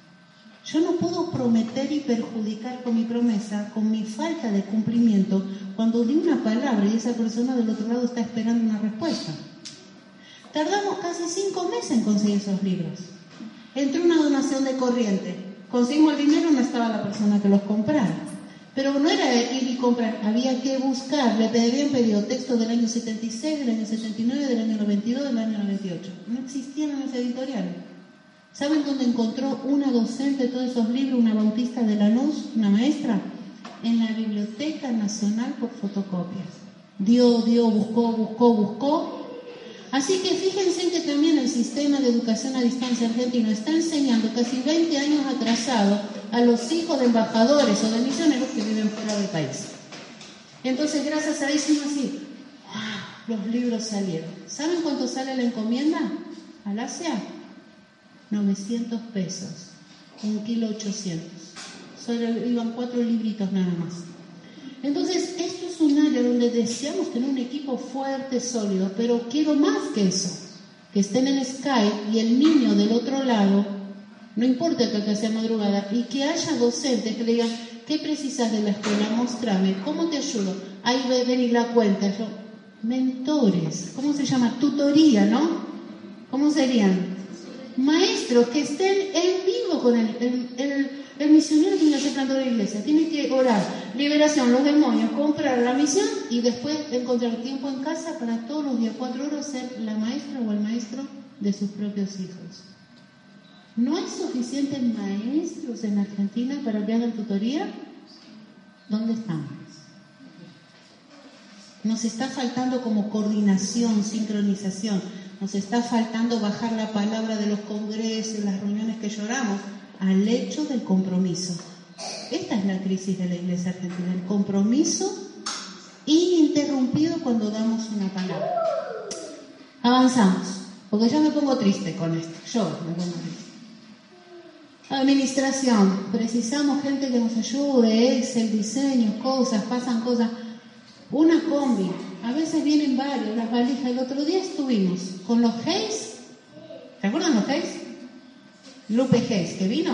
Yo no puedo prometer y perjudicar con mi promesa, con mi falta de cumplimiento, cuando di una palabra y esa persona del otro lado está esperando una respuesta. Tardamos casi cinco meses en conseguir esos libros. Entró una donación de corriente. Conseguimos el dinero, no estaba la persona que los comprara. Pero no era ir y comprar, había que buscar. Le habían pedido textos del año setenta y seis, del año setenta y nueve, del año noventa y dos, del año noventa y ocho. No existían en esa editorial. ¿Saben dónde encontró una docente todos esos libros, una bautista de Lanús, una maestra? En la Biblioteca Nacional por fotocopias. Dio, dio, buscó, buscó, buscó. Así que fíjense que también el sistema de educación a distancia argentino está enseñando casi veinte años atrasado a los hijos de embajadores o de misioneros que viven fuera del país. Entonces, gracias a eso, así, ¡wow!, los libros salieron. ¿Saben cuánto sale la encomienda al Asia? novecientos pesos, un kilo ochocientos. Solo iban cuatro libritos nada más. Entonces, esto es un área donde deseamos tener un equipo fuerte, sólido, pero quiero más que eso, que estén en Skype y el niño del otro lado, no importa que acá sea madrugada, y que haya docentes que le digan, ¿qué precisas de la escuela? Mostrame, ¿cómo te ayudo? Ahí ven y la cuenta. Yo, mentores, ¿cómo se llama? Tutoría, ¿no? ¿Cómo serían? Maestros que estén en vivo con el, el, el, el misionero que viene a ser plantor de la iglesia. Tiene que orar, liberación, los demonios, comprar la misión y después encontrar tiempo en casa para todos los días, cuatro horas, ser la maestra o el maestro de sus propios hijos. ¿No hay suficientes maestros en Argentina para que hagan tutoría? ¿Dónde estamos? Nos está faltando como coordinación, sincronización. Nos está faltando bajar la palabra de los congresos, las reuniones que lloramos, al hecho del compromiso. Esta es la crisis de la iglesia argentina, el compromiso ininterrumpido cuando damos una palabra. Avanzamos, porque yo me pongo triste con esto, yo me pongo triste. Administración, precisamos gente que nos ayude, Excel, diseño, cosas, pasan cosas. Una combi, a veces vienen varios, las valijas. El otro día estuvimos con los Hayes, ¿te acuerdan los Hayes? Lupe Hayes, que vino.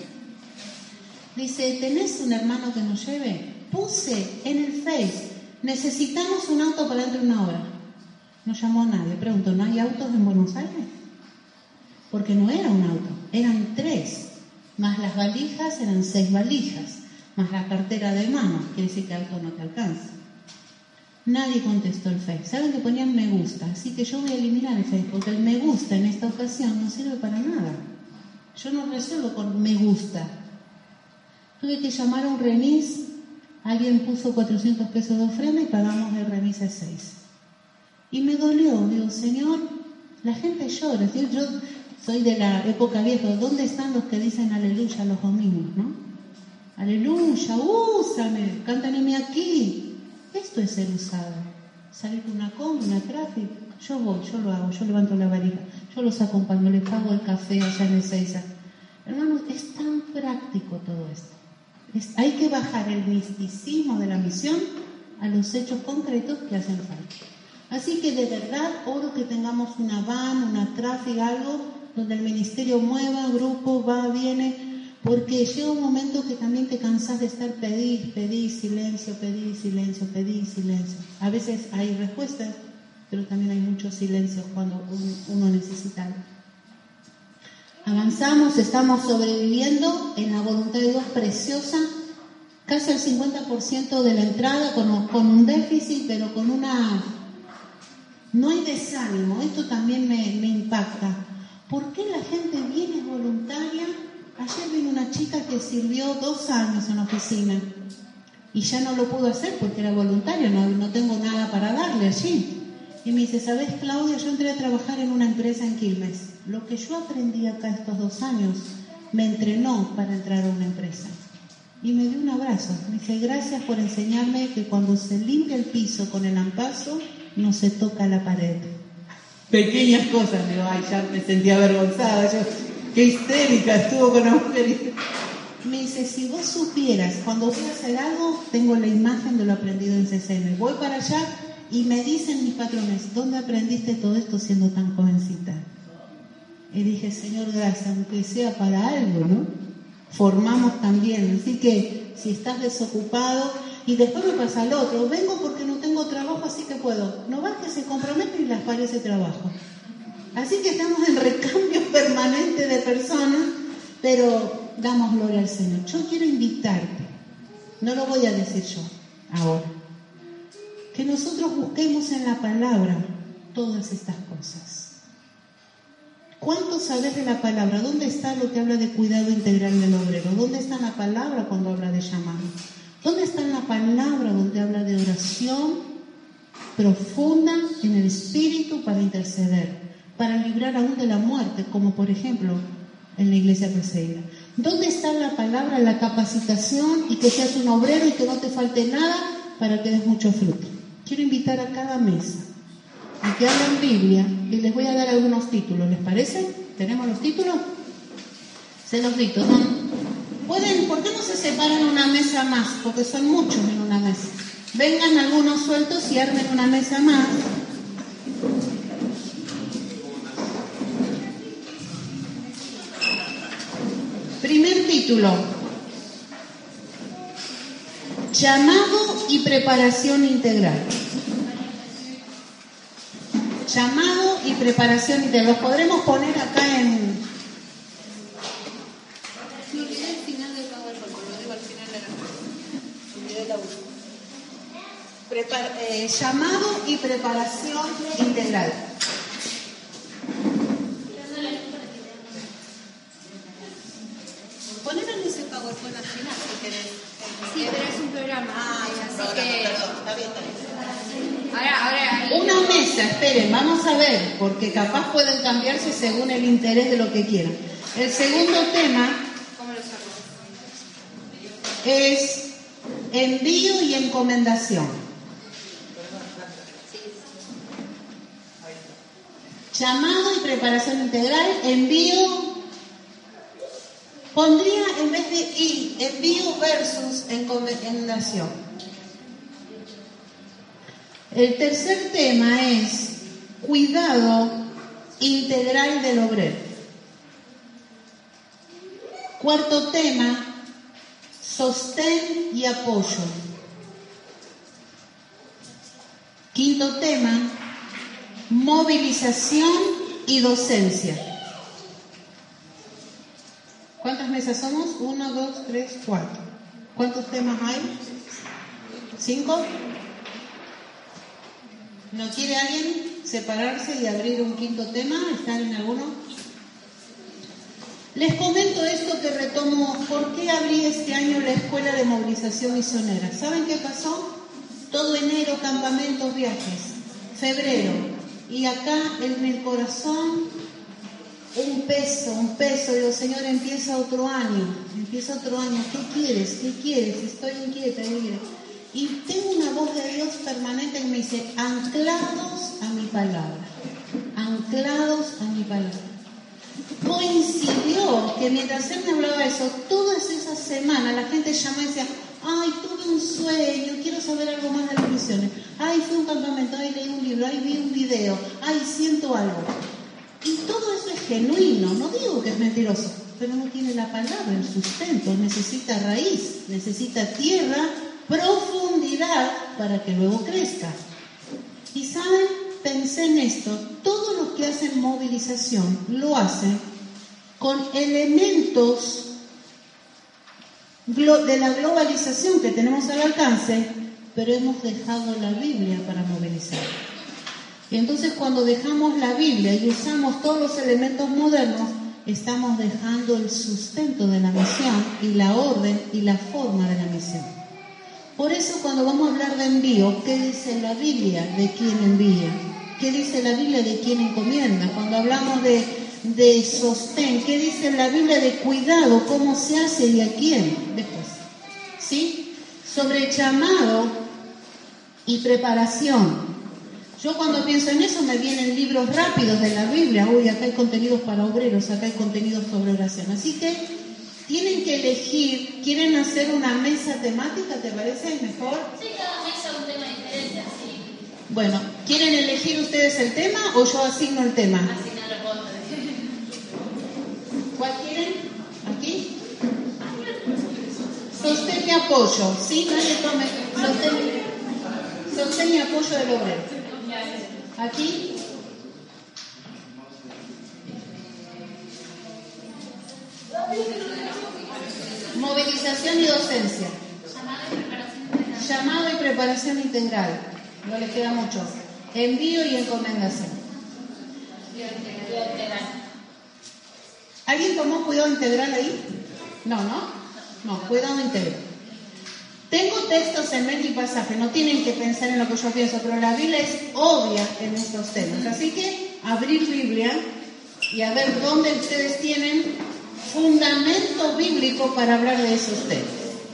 Dice, ¿tenés un hermano que nos lleve? Puse en el Face, necesitamos un auto para dentro de una hora. No llamó a nadie, pregunto, ¿no hay autos en Buenos Aires? Porque no era un auto, eran tres, más las valijas eran seis valijas, más la cartera de mano, quiere decir que el auto no te alcanza. Nadie contestó el Face. Saben que ponían me gusta, así que yo voy a eliminar el Face, porque el me gusta en esta ocasión no sirve para nada. Yo no resuelvo con me gusta. Tuve que llamar a un remis, alguien puso cuatrocientos pesos de ofrenda y pagamos el remis a seis. Y me dolió, digo, Señor, la gente llora. Yo, yo soy de la época vieja, ¿dónde están los que dicen aleluya los domingos, no? Aleluya, úsame, cántanme aquí. Esto es ser usado. Salir con una combi, una tráfico. Yo voy, yo lo hago, yo levanto la valija, yo los acompaño, les pago el café allá en Ezeiza. Hermanos, es tan práctico todo esto. Es, hay que bajar el misticismo de la misión a los hechos concretos que hacen falta. Así que de verdad oro que tengamos una van, una tráfico, algo donde el ministerio mueva, grupo, va, viene. Porque llega un momento que también te cansas de estar pedir, pedir, silencio, pedir, silencio, pedir, silencio. A veces hay respuestas, pero también hay muchos silencios cuando uno necesita algo. Avanzamos, estamos sobreviviendo en la voluntad de Dios preciosa, casi el cincuenta por ciento de la entrada con, con un déficit, pero con una... No hay desánimo, esto también me, me impacta. ¿Por qué la gente viene voluntaria? Ayer vino una chica que sirvió dos años en la oficina y ya no lo pudo hacer porque era voluntario, no, no tengo nada para darle allí. Y me dice, ¿sabes, Claudia? Yo entré a trabajar en una empresa en Quilmes. Lo que yo aprendí acá estos dos años me entrenó para entrar a una empresa. Y me dio un abrazo. Me dice, gracias por enseñarme que cuando se limpia el piso con el ampazo, no se toca la pared. Pequeñas cosas. Digo, ay, ya me sentía avergonzada. Yo, qué histérica estuvo con la mujer. Me dice, si vos supieras, cuando voy a hacer algo, tengo la imagen de lo aprendido en C C M. Voy para allá y me dicen mis patrones, ¿dónde aprendiste todo esto siendo tan jovencita? Y dije, Señor, gracias, aunque sea para algo, ¿no? formamos también. Así que si estás desocupado, y después me pasa al otro, vengo porque no tengo trabajo, así que puedo. No vas que se comprometen y les parece trabajo. Así que estamos en recambio permanente de personas, pero damos gloria al Señor. Yo quiero invitarte, no lo voy a decir yo ahora, que nosotros busquemos en la palabra todas estas cosas. ¿Cuánto sabes de la palabra? ¿Dónde está lo que habla de cuidado integral del obrero? ¿Dónde está la palabra cuando habla de llamado? ¿Dónde está la palabra donde habla de oración profunda en el espíritu para interceder, para librar aún de la muerte, como por ejemplo en la iglesia perseguida? ¿Dónde está la palabra, la capacitación y que seas un obrero y que no te falte nada para que des mucho fruto? Quiero invitar a cada mesa a que hablen Biblia y les voy a dar algunos títulos, ¿les parece? ¿Tenemos los títulos? Se los dicto. Son, ¿pueden, ¿Por qué no se separan una mesa más? Porque son muchos en una mesa. Vengan algunos sueltos y armen una mesa más. Primer título: llamado y preparación integral. Llamado y preparación integral. Los podremos poner acá en... Me olvidé el final del PowerPoint, lo digo al final de la... Me olvidé la última. Prepar... Eh, llamado y preparación integral. Poner en ese PowerPoint al final si querés. Sí, pero es un programa. Ah, así programa, que... perdón, está bien, está bien. Ahora, ahora, Una mesa, esperen, vamos a ver, porque capaz pueden cambiarse según el interés de lo que quieran. El segundo tema es envío y encomendación. Llamado y preparación integral, envío, pondría en vez de y, envío versus encomendación. El tercer tema es cuidado integral del obrero. Cuarto tema, sostén y apoyo. Quinto tema, movilización y docencia. ¿Cuántas mesas somos? Uno, dos, tres, cuatro. ¿Cuántos temas hay? ¿Cinco? ¿No quiere alguien separarse y abrir un quinto tema? ¿Están en alguno? Les comento esto que retomo. ¿Por qué abrí este año la Escuela de Movilización Misionera? ¿Saben qué pasó? Todo enero, campamentos, viajes. Febrero. Y acá en el corazón, un peso, un peso. Digo, Señor, empieza otro año. Empieza otro año. ¿Qué quieres? ¿Qué quieres? Estoy inquieta. Mire. Y tengo una voz de Dios permanente que me dice, anclados a mi palabra, anclados a mi palabra. Coincidió que mientras él me hablaba eso, todas esas semanas la gente llamaba y decía, ay, tuve un sueño, quiero saber algo más de las misiones. Ay, fui a un campamento, ay, leí un libro, ay, vi un video, ay, siento algo. Y todo eso es genuino, no digo que es mentiroso, pero no tiene la palabra, el sustento, necesita raíz, necesita tierra, profundidad para que luego crezca. Y saben, pensé en esto, todos los que hacen movilización lo hacen con elementos de la globalización que tenemos al alcance, pero hemos dejado la Biblia para movilizar. Y entonces cuando dejamos la Biblia y usamos todos los elementos modernos, estamos dejando el sustento de la misión y la orden y la forma de la misión. Por eso cuando vamos a hablar de envío, ¿qué dice la Biblia de quién envía? ¿Qué dice la Biblia de quién encomienda? Cuando hablamos de, de sostén, ¿qué dice la Biblia de cuidado? ¿Cómo se hace y a quién? Después. ¿Sí? Sobre llamado y preparación. Yo cuando pienso en eso me vienen libros rápidos de la Biblia. Uy, acá hay contenidos para obreros, acá hay contenidos sobre oración. Así que tienen que elegir, ¿quieren hacer una mesa temática? ¿Te parece mejor? Sí, cada mesa un tema diferente, así. Bueno, ¿quieren elegir ustedes el tema o yo asigno el tema? Así no lo puedo. ¿Cuál quieren? ¿Aquí? Sostén y apoyo, ¿sí? No se tome. Sostén, sostén y apoyo del obrero. Aquí. Movilización y docencia. Llamado y preparación integral. No les queda mucho. Envío y encomendación. ¿Alguien tomó cuidado integral ahí? No, ¿no? No, cuidado integral. Tengo textos en mente y pasaje, no tienen que pensar en lo que yo pienso, pero la Biblia es obvia en estos temas. Así que abrir Biblia y a ver dónde ustedes tienen fundamento bíblico para hablar de esos temas.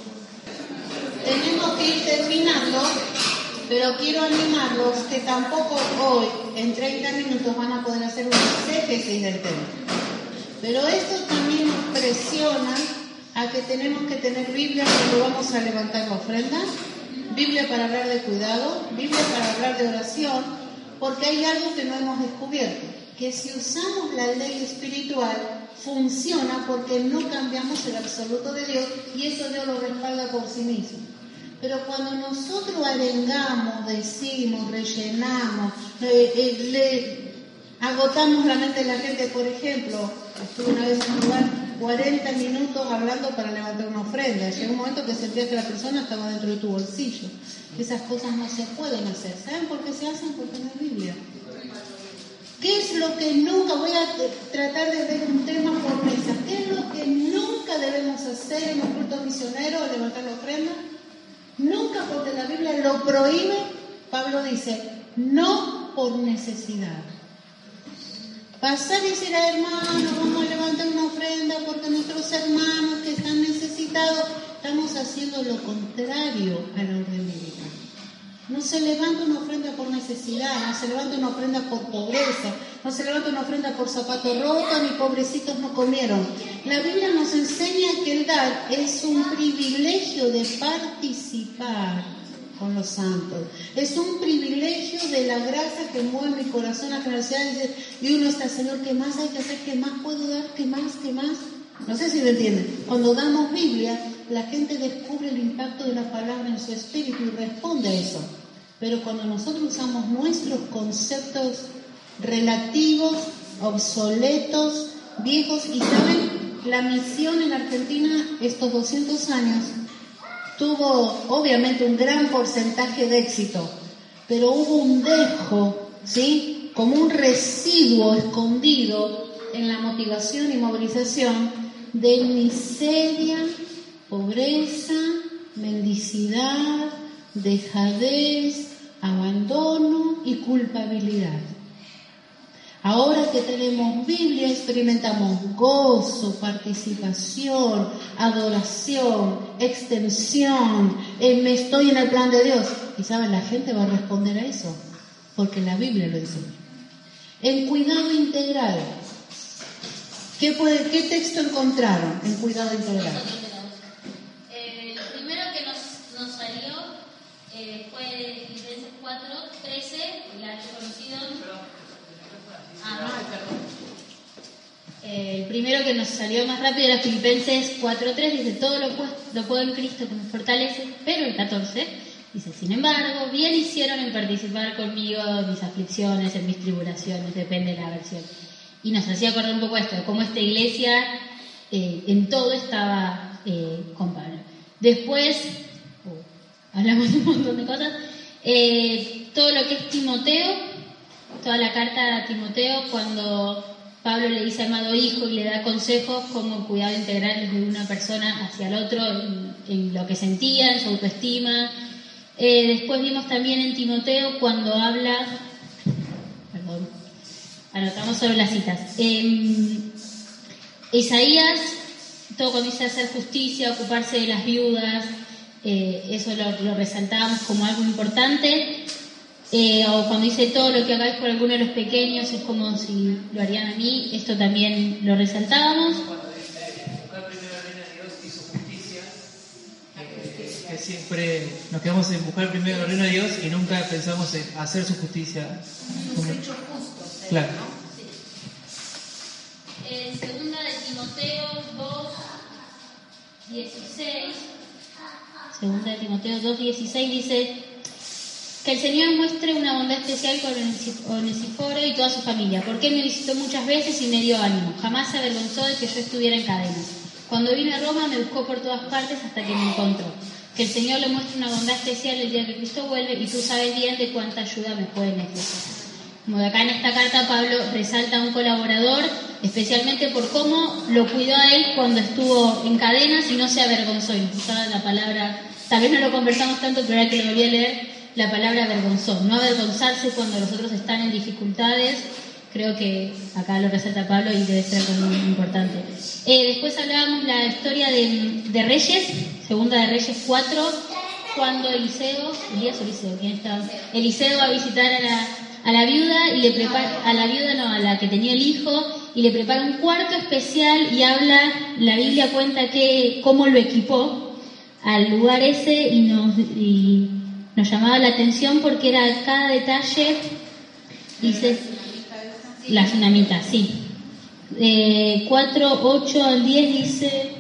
Tenemos que ir terminando, pero quiero animarlos que tampoco hoy, en treinta minutos, van a poder hacer un exégesis del tema. Pero esto también nos presiona a que tenemos que tener Biblia cuando vamos a levantar la ofrenda, Biblia para hablar de cuidado, Biblia para hablar de oración, porque hay algo que no hemos descubierto, que si usamos la ley espiritual, funciona porque no cambiamos el absoluto de Dios y eso Dios lo respalda por sí mismo. Pero cuando nosotros arengamos, decimos, rellenamos, eh, eh, le agotamos la mente de la gente, por ejemplo, estuve una vez en un lugar cuarenta minutos hablando para levantar una ofrenda. Llegó un momento que sentías que la persona estaba dentro de tu bolsillo. Esas cosas no se pueden hacer. ¿Saben por qué se hacen? Porque no hay Biblia. ¿Qué es lo que nunca, voy a tratar de ver un tema por mesa, qué es lo que nunca debemos hacer en un culto misionero al levantar la ofrenda? Nunca, porque la Biblia lo prohíbe. Pablo dice, no por necesidad. Pasar y decir, hermano, vamos a levantar una ofrenda porque nuestros hermanos que están necesitados, estamos haciendo lo contrario a la orden bíblica. No se levanta una ofrenda por necesidad, no se levanta una ofrenda por pobreza, no se levanta una ofrenda por zapatos rotos, ni pobrecitos no comieron. La Biblia nos enseña que el dar es un privilegio de participar con los santos. Es un privilegio de la gracia que mueve mi corazón a generosidad y uno está, Señor, ¿qué más hay que hacer? ¿Qué más puedo dar? ¿Qué más? ¿Qué más? No sé si lo entienden. Cuando damos Biblia, la gente descubre el impacto de la palabra en su espíritu y responde a eso. Pero cuando nosotros usamos nuestros conceptos relativos, obsoletos, viejos, y saben, la misión en Argentina estos doscientos años tuvo obviamente un gran porcentaje de éxito, pero hubo un dejo, ¿sí? Como un residuo escondido en la motivación y movilización de miseria, pobreza, mendicidad, dejadez, abandono y culpabilidad. Ahora que tenemos Biblia, experimentamos gozo, participación, adoración, extensión. Eh, me estoy en el plan de Dios. Y saben, la gente va a responder a eso, porque la Biblia lo enseña. En cuidado integral, ¿qué, puede, qué texto encontraron en cuidado integral? Eh, lo primero que nos, nos salió eh, fue Filipenses cuatro, trece, la conocido. Ah, perdón. Eh, el primero que nos salió más rápido era Filipenses cuatro tres, dice, todo lo, pues, lo puedo en Cristo que me fortalece, pero el catorce dice, sin embargo, bien hicieron en participar conmigo en mis aflicciones, en mis tribulaciones, depende de la versión. Y nos hacía acordar un poco esto, de cómo esta iglesia eh, en todo estaba eh, con Pablo. Después, oh, hablamos de un montón de cosas, eh, todo lo que es Timoteo, toda la carta a Timoteo, cuando Pablo le dice amado hijo y le da consejos como cuidado integral de una persona hacia el otro en, en lo que sentía, en su autoestima. Eh, después vimos también en Timoteo cuando habla, perdón, anotamos sobre las citas. Eh, Isaías, todo cuando dice hacer justicia, ocuparse de las viudas, eh, eso lo, lo resaltábamos como algo importante. Eh, o cuando dice todo lo que hagáis por alguno de los pequeños es como si lo harían a mí, esto también lo resaltábamos. Cuando dice buscar primero el reino de Dios y su justicia, eh, que siempre nos quedamos en buscar primero el reino de Dios y nunca pensamos en hacer su justicia. Los hechos justos, ¿eh? Claro. ¿No? Sí. Eh, segunda de Timoteo dos, dieciséis. segunda de Timoteo dos dieciséis, dice que el Señor muestre una bondad especial con Onesíforo y toda su familia, porque él me visitó muchas veces y me dio ánimo. Jamás se avergonzó de que yo estuviera en cadenas. Cuando vine a Roma me buscó por todas partes hasta que me encontró. Que el Señor le muestre una bondad especial el día que Cristo vuelve, y tú sabes bien de cuánta ayuda me puede necesitar. Como de acá en esta carta Pablo resalta a un colaborador, especialmente por cómo lo cuidó a él cuando estuvo en cadenas y no se avergonzó. Y nos usaba la palabra, tal vez no lo conversamos tanto, pero ahora que lo volví a leer, la palabra avergonzó. No avergonzarse cuando los otros están en dificultades. Creo que acá lo resalta Pablo y debe ser algo muy importante. Eh, después hablábamos la historia de, de Reyes, segunda de Reyes cuatro, cuando Eliseo, Elías o Eliseo, ¿quién está? Eliseo va a visitar a la, a la viuda y le prepara, a la viuda no, a la que tenía el hijo, y le prepara un cuarto especial y habla, la Biblia cuenta que cómo lo equipó al lugar ese y nos, y nos llamaba la atención porque era cada detalle, dice... La tsunamita, sí. Eh, cuatro, ocho al diez dice...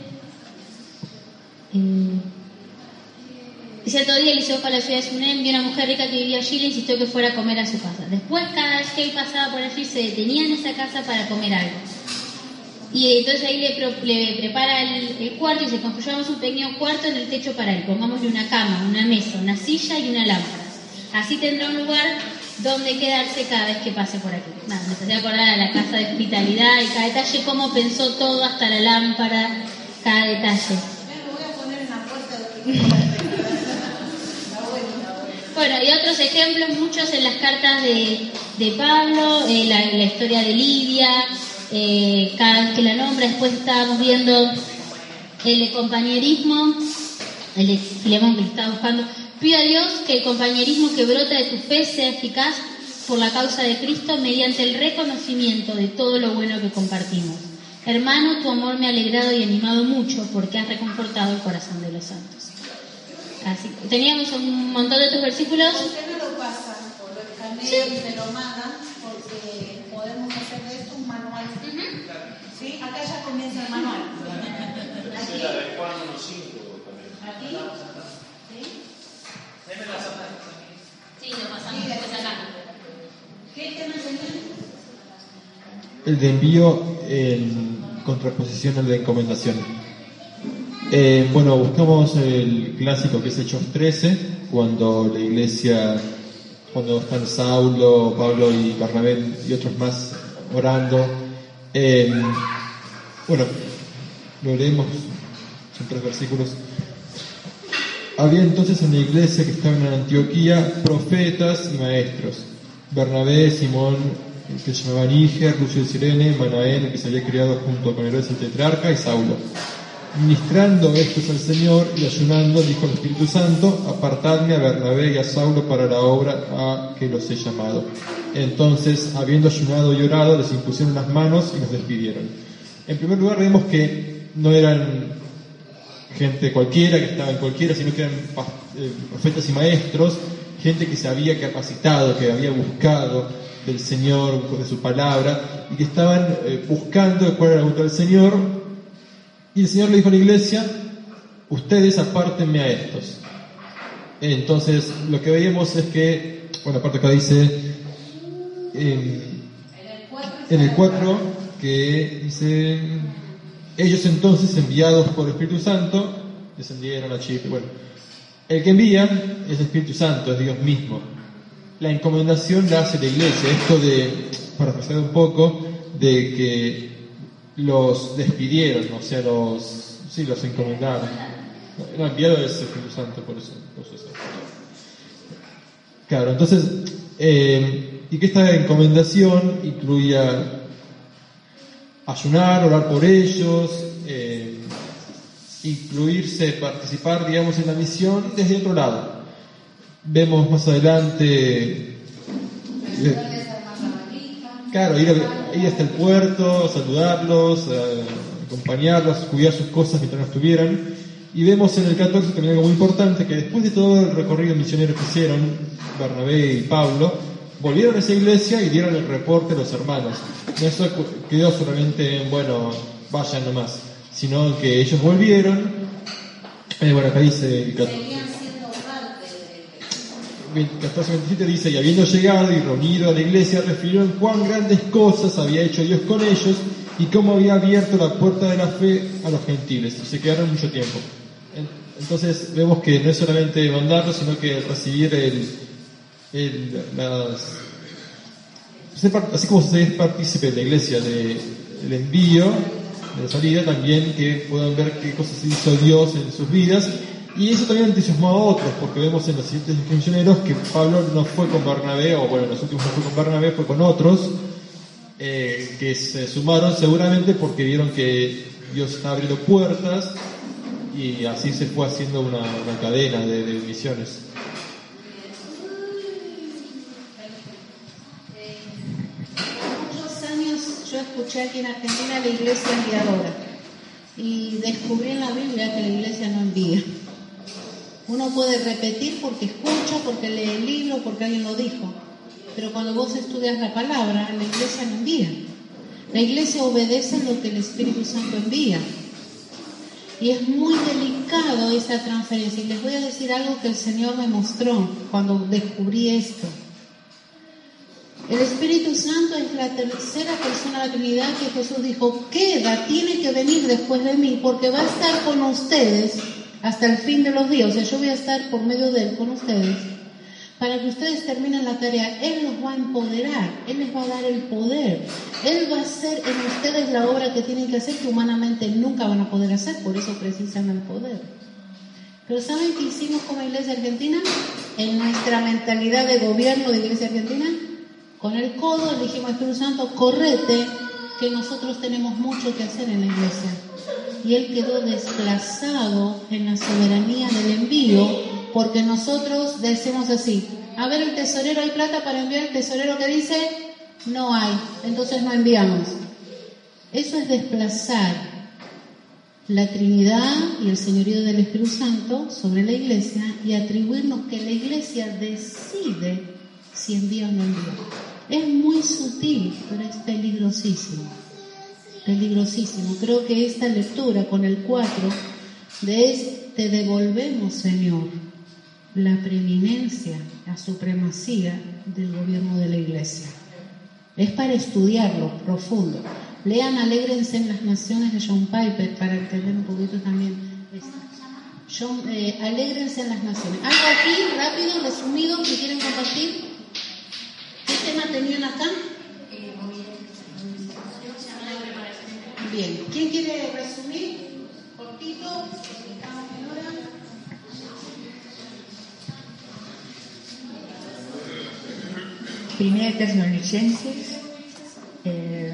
Eh, cierto día Eliseo fue a la ciudad de Sunem, vio una mujer rica que vivía allí y le insistió que fuera a comer a su casa. Después, cada vez que él pasaba por allí, se detenía en esa casa para comer algo. Y entonces ahí le, pro, le prepara el, el cuarto y se construyamos un pequeño cuarto en el techo para él. Pongámosle una cama, una mesa, una silla y una lámpara. Así tendrá un lugar donde quedarse cada vez que pase por aquí. Nada, me hacía acordar a la casa de hospitalidad y cada detalle, cómo pensó todo, hasta la lámpara, cada detalle. Me voy a poner en la puerta de... Bueno, y otros ejemplos, muchos en las cartas de, de Pablo, eh, la, la historia de Lidia, eh, cada vez que la nombra. Después estábamos viendo el compañerismo, el de Filemón que lo estaba buscando. Pido a Dios que el compañerismo que brota de tu fe sea eficaz por la causa de Cristo mediante el reconocimiento de todo lo bueno que compartimos. Hermano, tu amor me ha alegrado y animado mucho porque has reconfortado el corazón de los santos. Así, teníamos un montón de otros versículos. ¿Por qué no lo pasan? O lo escanean Sí. y me lo mandan, porque podemos hacer de esto un manual. Uh-huh. ¿Sí? Acá ya comienza el manual. Esa es la de Juan uno cinco también. Aquí. ¿Sí? Sí, lo pasamos después acá. ¿Qué tema tenés? El de envío en contraposición al de encomendación. Eh, bueno, buscamos el clásico que es Hechos trece, cuando la iglesia, cuando están Saulo, Pablo y Bernabé y otros más orando. Eh, bueno, lo leemos, son tres versículos. Había entonces en la iglesia que estaba en Antioquía profetas y maestros: Bernabé, Simón, el que se llamaba Níger, Lucio de Cirene, Manaén, el que se había criado junto con Herodes el tetrarca, y Saulo. Ministrando estos al Señor y ayunando, dijo el Espíritu Santo: apartadme a Bernabé y a Saulo para la obra a que los he llamado. Entonces, habiendo ayunado y orado, les impusieron las manos y los despidieron. En primer lugar, vemos que no eran gente cualquiera, que estaba en cualquiera, sino que eran eh, profetas y maestros, gente que se había capacitado, que había buscado del Señor, de su palabra, y que estaban eh, buscando cuál era la voluntad del Señor. Y el Señor le dijo a la iglesia: ustedes apártenme a estos. Entonces, lo que veíamos es que, bueno, aparte acá dice eh, en el cuatro, que dice: ellos entonces, enviados por el Espíritu Santo, descendieron a Chipre. Bueno, el que envía es el Espíritu Santo, es Dios mismo. La encomendación la hace la iglesia. Esto de, para pasar un poco, de que los despidieron, o sea, los, sí, los encomendaron. No, enviado es el Espíritu Santo, por eso. Por eso. Claro, entonces, eh, y que esta encomendación incluía ayunar, orar por ellos, eh, incluirse, participar, digamos, en la misión desde otro lado. Vemos más adelante, eh, claro, ir, a, ir hasta el puerto, saludarlos, eh, acompañarlos, cuidar sus cosas mientras no estuvieran. Y vemos en el catorce también algo muy importante, que después de todo el recorrido misionero que hicieron Bernabé y Pablo, volvieron a esa iglesia y dieron el reporte a los hermanos. No eso quedó solamente en, bueno, vayan nomás, sino que ellos volvieron Eh, bueno, acá dice el catorce. Seguían siendo parte de... catorce veintisiete dice, y habiendo llegado y reunido a la iglesia, refirieron cuán grandes cosas había hecho Dios con ellos y cómo había abierto la puerta de la fe a los gentiles. Y se quedaron mucho tiempo. Entonces vemos que no es solamente mandarlo, sino que recibir el, el las... Así como se es partícipe de la iglesia del de, envío, de la salida, también que puedan ver qué cosas hizo Dios en sus vidas. Y eso también entusiasmó a otros, porque vemos en los siguientes misioneros que Pablo no fue con Bernabé, o bueno, en los últimos no fue con Bernabé, fue con otros, eh, que se sumaron seguramente porque vieron que Dios está abriendo puertas, y así se fue haciendo una, una cadena de, de misiones. Muchos años yo escuché aquí en Argentina la iglesia enviadora, y descubrí en la Biblia que la iglesia no envía. Uno puede repetir porque escucha, porque lee el libro, porque alguien lo dijo. Pero cuando vos estudias la palabra, la iglesia no envía. La iglesia obedece lo que el Espíritu Santo envía. Y es muy delicado esa transferencia. Y les voy a decir algo que el Señor me mostró cuando descubrí esto. El Espíritu Santo es la tercera persona de la Trinidad que Jesús dijo, queda, tiene que venir después de mí, porque va a estar con ustedes hasta el fin de los días. O sea, yo voy a estar por medio de Él con ustedes, para que ustedes terminen la tarea. Él los va a empoderar, Él les va a dar el poder. Él va a hacer en ustedes la obra que tienen que hacer, que humanamente nunca van a poder hacer, por eso precisan el poder. Pero ¿saben qué hicimos como Iglesia Argentina? En nuestra mentalidad de gobierno de Iglesia Argentina, con el codo le dijimos al Espíritu Santo, correte, que nosotros tenemos mucho que hacer en la iglesia. Y Él quedó desplazado en la soberanía del envío, porque nosotros decimos así, a ver, el tesorero, ¿hay plata para enviar? El tesorero que dice, no hay, entonces no enviamos. Eso es desplazar la Trinidad y el señorío del Espíritu Santo sobre la iglesia y atribuirnos que la iglesia decide si envía o no envía. Es muy sutil, pero es peligrosísimo. Peligrosísimo. Creo que esta lectura con el cuatro de es, te devolvemos, Señor, la preeminencia, la supremacía del gobierno de la iglesia. Es para estudiarlo profundo. Lean Alégrense en las Naciones de John Piper para entender un poquito también esto. John, eh, Alégrense en las Naciones. Algo aquí, rápido, resumido, que quieren compartir. ¿Qué tema tenían acá? Bien, ¿quién quiere resumir? Cortito, estamos en hora. Primera de Tesalonicenses eh,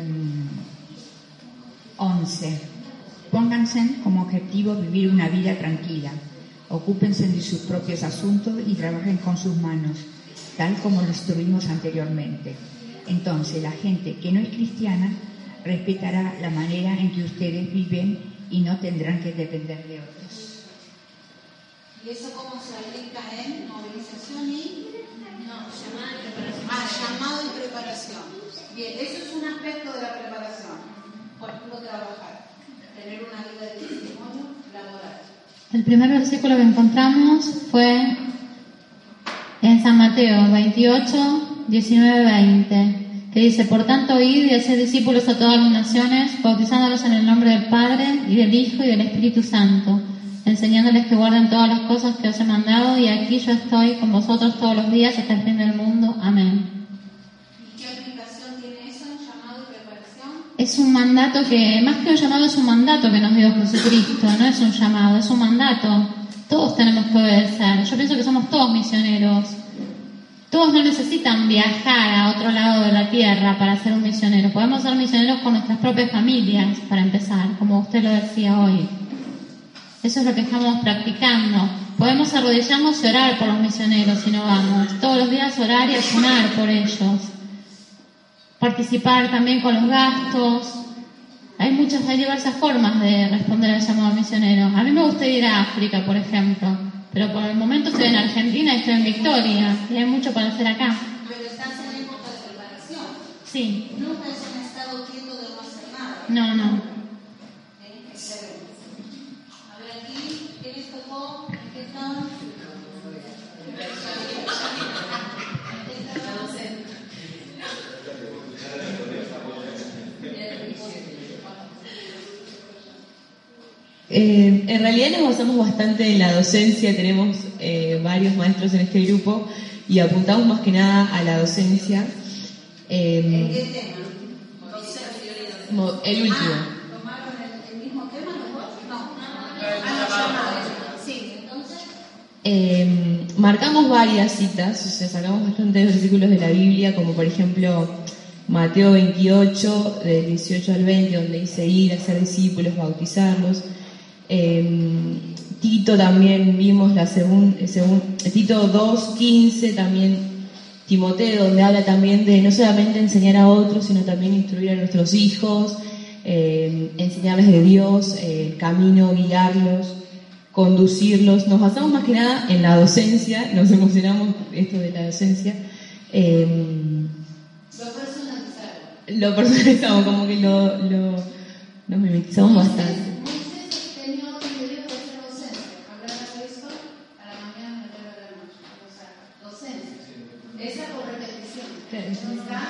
once. Pónganse como objetivo vivir una vida tranquila. Ocúpense de sus propios asuntos y trabajen con sus manos, tal como lo instruimos anteriormente. Entonces la gente que no es cristiana respetará la manera en que ustedes viven y no tendrán que depender de otros. ¿Y eso cómo se aplica en movilización y? No, llamada y preparación. Ah, llamado y preparación. Bien, eso es un aspecto de la preparación. Por ejemplo, trabajar, tener una vida de testimonio laboral. El primer versículo que encontramos fue en San Mateo veintiocho, diecinueve, veinte, que dice, por tanto, id y haced discípulos a todas las naciones, bautizándolos en el nombre del Padre, y del Hijo, y del Espíritu Santo, enseñándoles que guarden todas las cosas que os he mandado, y aquí yo estoy con vosotros todos los días hasta el fin del mundo. Amén. ¿Y qué aplicación tiene eso, llamado y preparación? Es un mandato que, más que un llamado, es un mandato que nos dio Jesucristo, no es un llamado, es un mandato. Todos tenemos que obedecer. Yo pienso que somos todos misioneros. Todos no necesitan viajar a otro lado de la tierra para ser un misionero. Podemos ser misioneros con nuestras propias familias, para empezar, como usted lo decía hoy. Eso es lo que estamos practicando. Podemos arrodillarnos y orar por los misioneros si no vamos. Todos los días orar y ayunar por ellos. Participar también con los gastos. Hay muchas, hay diversas formas de responder al llamado misionero. A mí me gusta ir a África, por ejemplo, pero por el momento estoy en Argentina y estoy en Victoria, y hay mucho para hacer acá. Pero estás en época de preparación. Sí. Nunca es un estado quieto de no hacer nada. No, no. ¿Eh? Excelente. A ver, aquí, ¿qué les tocó? Eh, en realidad nos basamos bastante en la docencia, tenemos eh, varios maestros en este grupo y apuntamos más que nada a la docencia. Eh, ¿En qué tema? Mo- El último. Ah, ¿tomaron el, el mismo tema los dos? No. Ah, no, llamado. Sí, entonces. Eh, marcamos varias citas, o sea, sacamos bastantes versículos de la Biblia, como por ejemplo Mateo veintiocho, del dieciocho al veinte, donde dice ir, hacer discípulos, bautizarlos. Eh, Tito también vimos la segun, segun, Tito dos, quince, también Timoteo, donde habla también de no solamente enseñar a otros, sino también instruir a nuestros hijos, eh, enseñarles de Dios, eh, el camino, guiarlos, conducirlos. Nos basamos más que nada en la docencia, nos emocionamos esto de la docencia. Eh, Lo personalizaron. lo personalizamos, como que lo, lo nos mimetizamos bastante. Moisés tenía otro derecho de ser docente. Hablar de eso a la mañana, a la noche. O sea, docencia. Esa por repetición. ¿No está?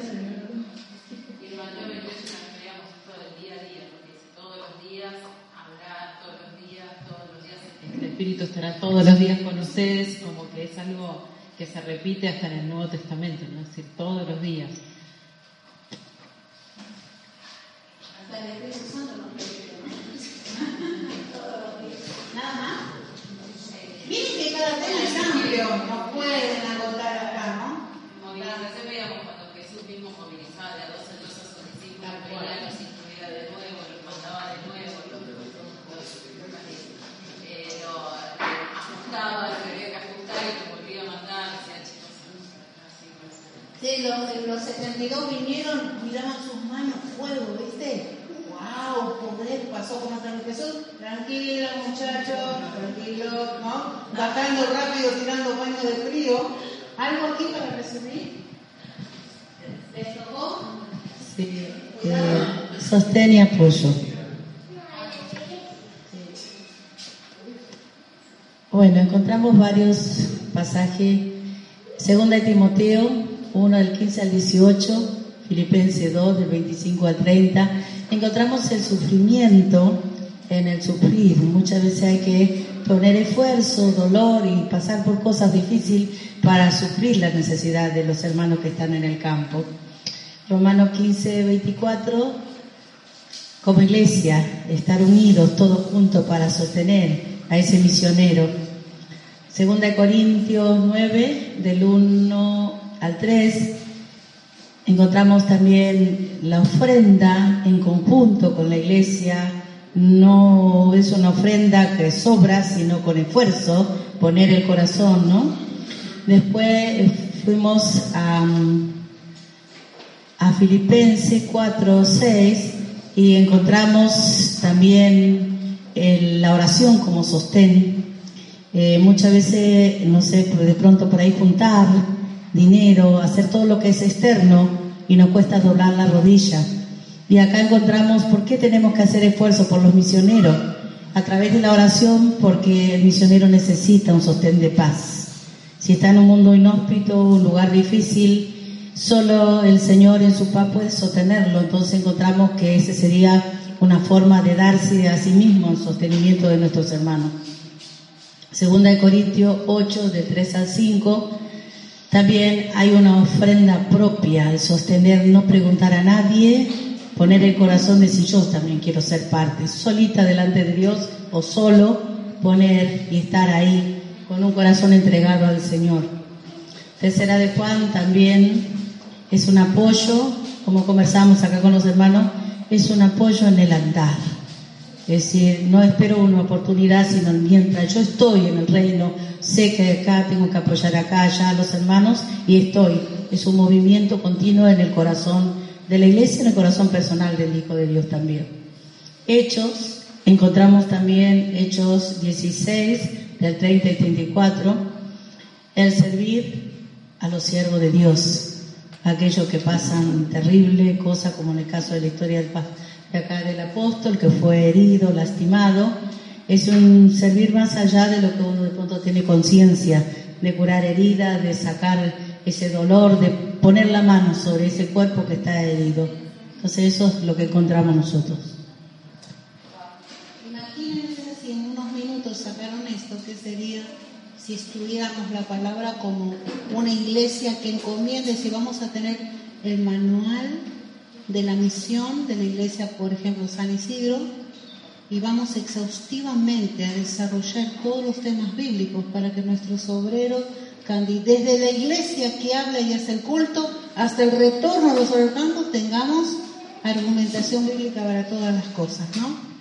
Y el Mateo veintiocho nos creamos todo el día a día, porque dice todos los días, hablar todos los días, todos los días. El Espíritu estará todos los días con ustedes, como que es algo que se repite hasta en el Nuevo Testamento, ¿no? Es decir, todos los días. Hasta el Espíritu Santo nos repite, ¿no? Todos los días. Nada más. Miren que cada tema es amplio, no pueden agotar acá, ¿no? Movilización veíamos cuando Jesús mismo movilizaba de a dos en dos a sus discípulos, veía, los instruía de nuevo, los mandaba de nuevo, los, los, los, eh, lo eh, ajustaba, lo que había que ajustar y lo volvía a mandar, decía chicos, así pues. Sí, los, los setenta y dos vinieron, miraban sus manos, fuego, ¿viste? ¡Wow! Poder pasó como San Jesús. Tranquilo, muchachos, tranquilo, ¿no? Bajando rápido, tirando baño de frío. ¿Algo aquí para resumir? ¿Les tocó? Sí, eh, sostén y apoyo. Bueno, encontramos varios pasajes. Segunda de Timoteo uno del quince al dieciocho, Filipenses dos del veinticinco al treinta. Encontramos el sufrimiento en el sufrir. Muchas veces hay que poner esfuerzo, dolor y pasar por cosas difíciles para suplir la necesidad de los hermanos que están en el campo. Romanos quince, veinticuatro, como iglesia, estar unidos todos juntos para sostener a ese misionero. Segunda de Corintios nueve, del uno al tres, encontramos también la ofrenda en conjunto con la iglesia. No es una ofrenda que sobra, sino con esfuerzo, poner el corazón, ¿no? Después fuimos a, a Filipenses cuatro, seis y encontramos también el, la oración como sostén. Eh, muchas veces, no sé, de pronto por ahí juntar dinero, hacer todo lo que es externo y nos cuesta doblar la rodilla. Y acá encontramos por qué tenemos que hacer esfuerzo por los misioneros. A través de la oración, porque el misionero necesita un sostén de paz. Si está en un mundo inhóspito, un lugar difícil, solo el Señor en su paz puede sostenerlo. Entonces encontramos que ese sería una forma de darse a sí mismo el sostenimiento de nuestros hermanos. Segunda de Corintios ocho, de tres al cinco, también hay una ofrenda propia, el sostener, no preguntar a nadie, poner el corazón de si yo también quiero ser parte, solita delante de Dios o solo poner y estar ahí con un corazón entregado al Señor. Tercera de Juan también es un apoyo, como conversamos acá con los hermanos, es un apoyo en el andar. Es decir, no espero una oportunidad, sino mientras yo estoy en el reino, sé que acá tengo que apoyar acá, allá a los hermanos, y estoy. Es un movimiento continuo en el corazón de la iglesia, en el corazón personal del Hijo de Dios también. Hechos, encontramos también Hechos dieciséis, del treinta y treinta y cuatro, el servir a los siervos de Dios, aquellos que pasan terrible cosa, como en el caso de la historia del pastor, de acá del apóstol, que fue herido, lastimado. Es un servir más allá de lo que uno de pronto tiene conciencia, de curar heridas, de sacar ese dolor, de poner la mano sobre ese cuerpo que está herido. Entonces eso es lo que encontramos nosotros. Imagínense qué sería si estudiáramos la palabra como una iglesia que encomiende, si vamos a tener el manual de la misión de la iglesia, por ejemplo, San Isidro, y vamos exhaustivamente a desarrollar todos los temas bíblicos para que nuestros obreros, desde la iglesia que habla y hace el culto hasta el retorno a los ordenandos, tengamos argumentación bíblica para todas las cosas, ¿no?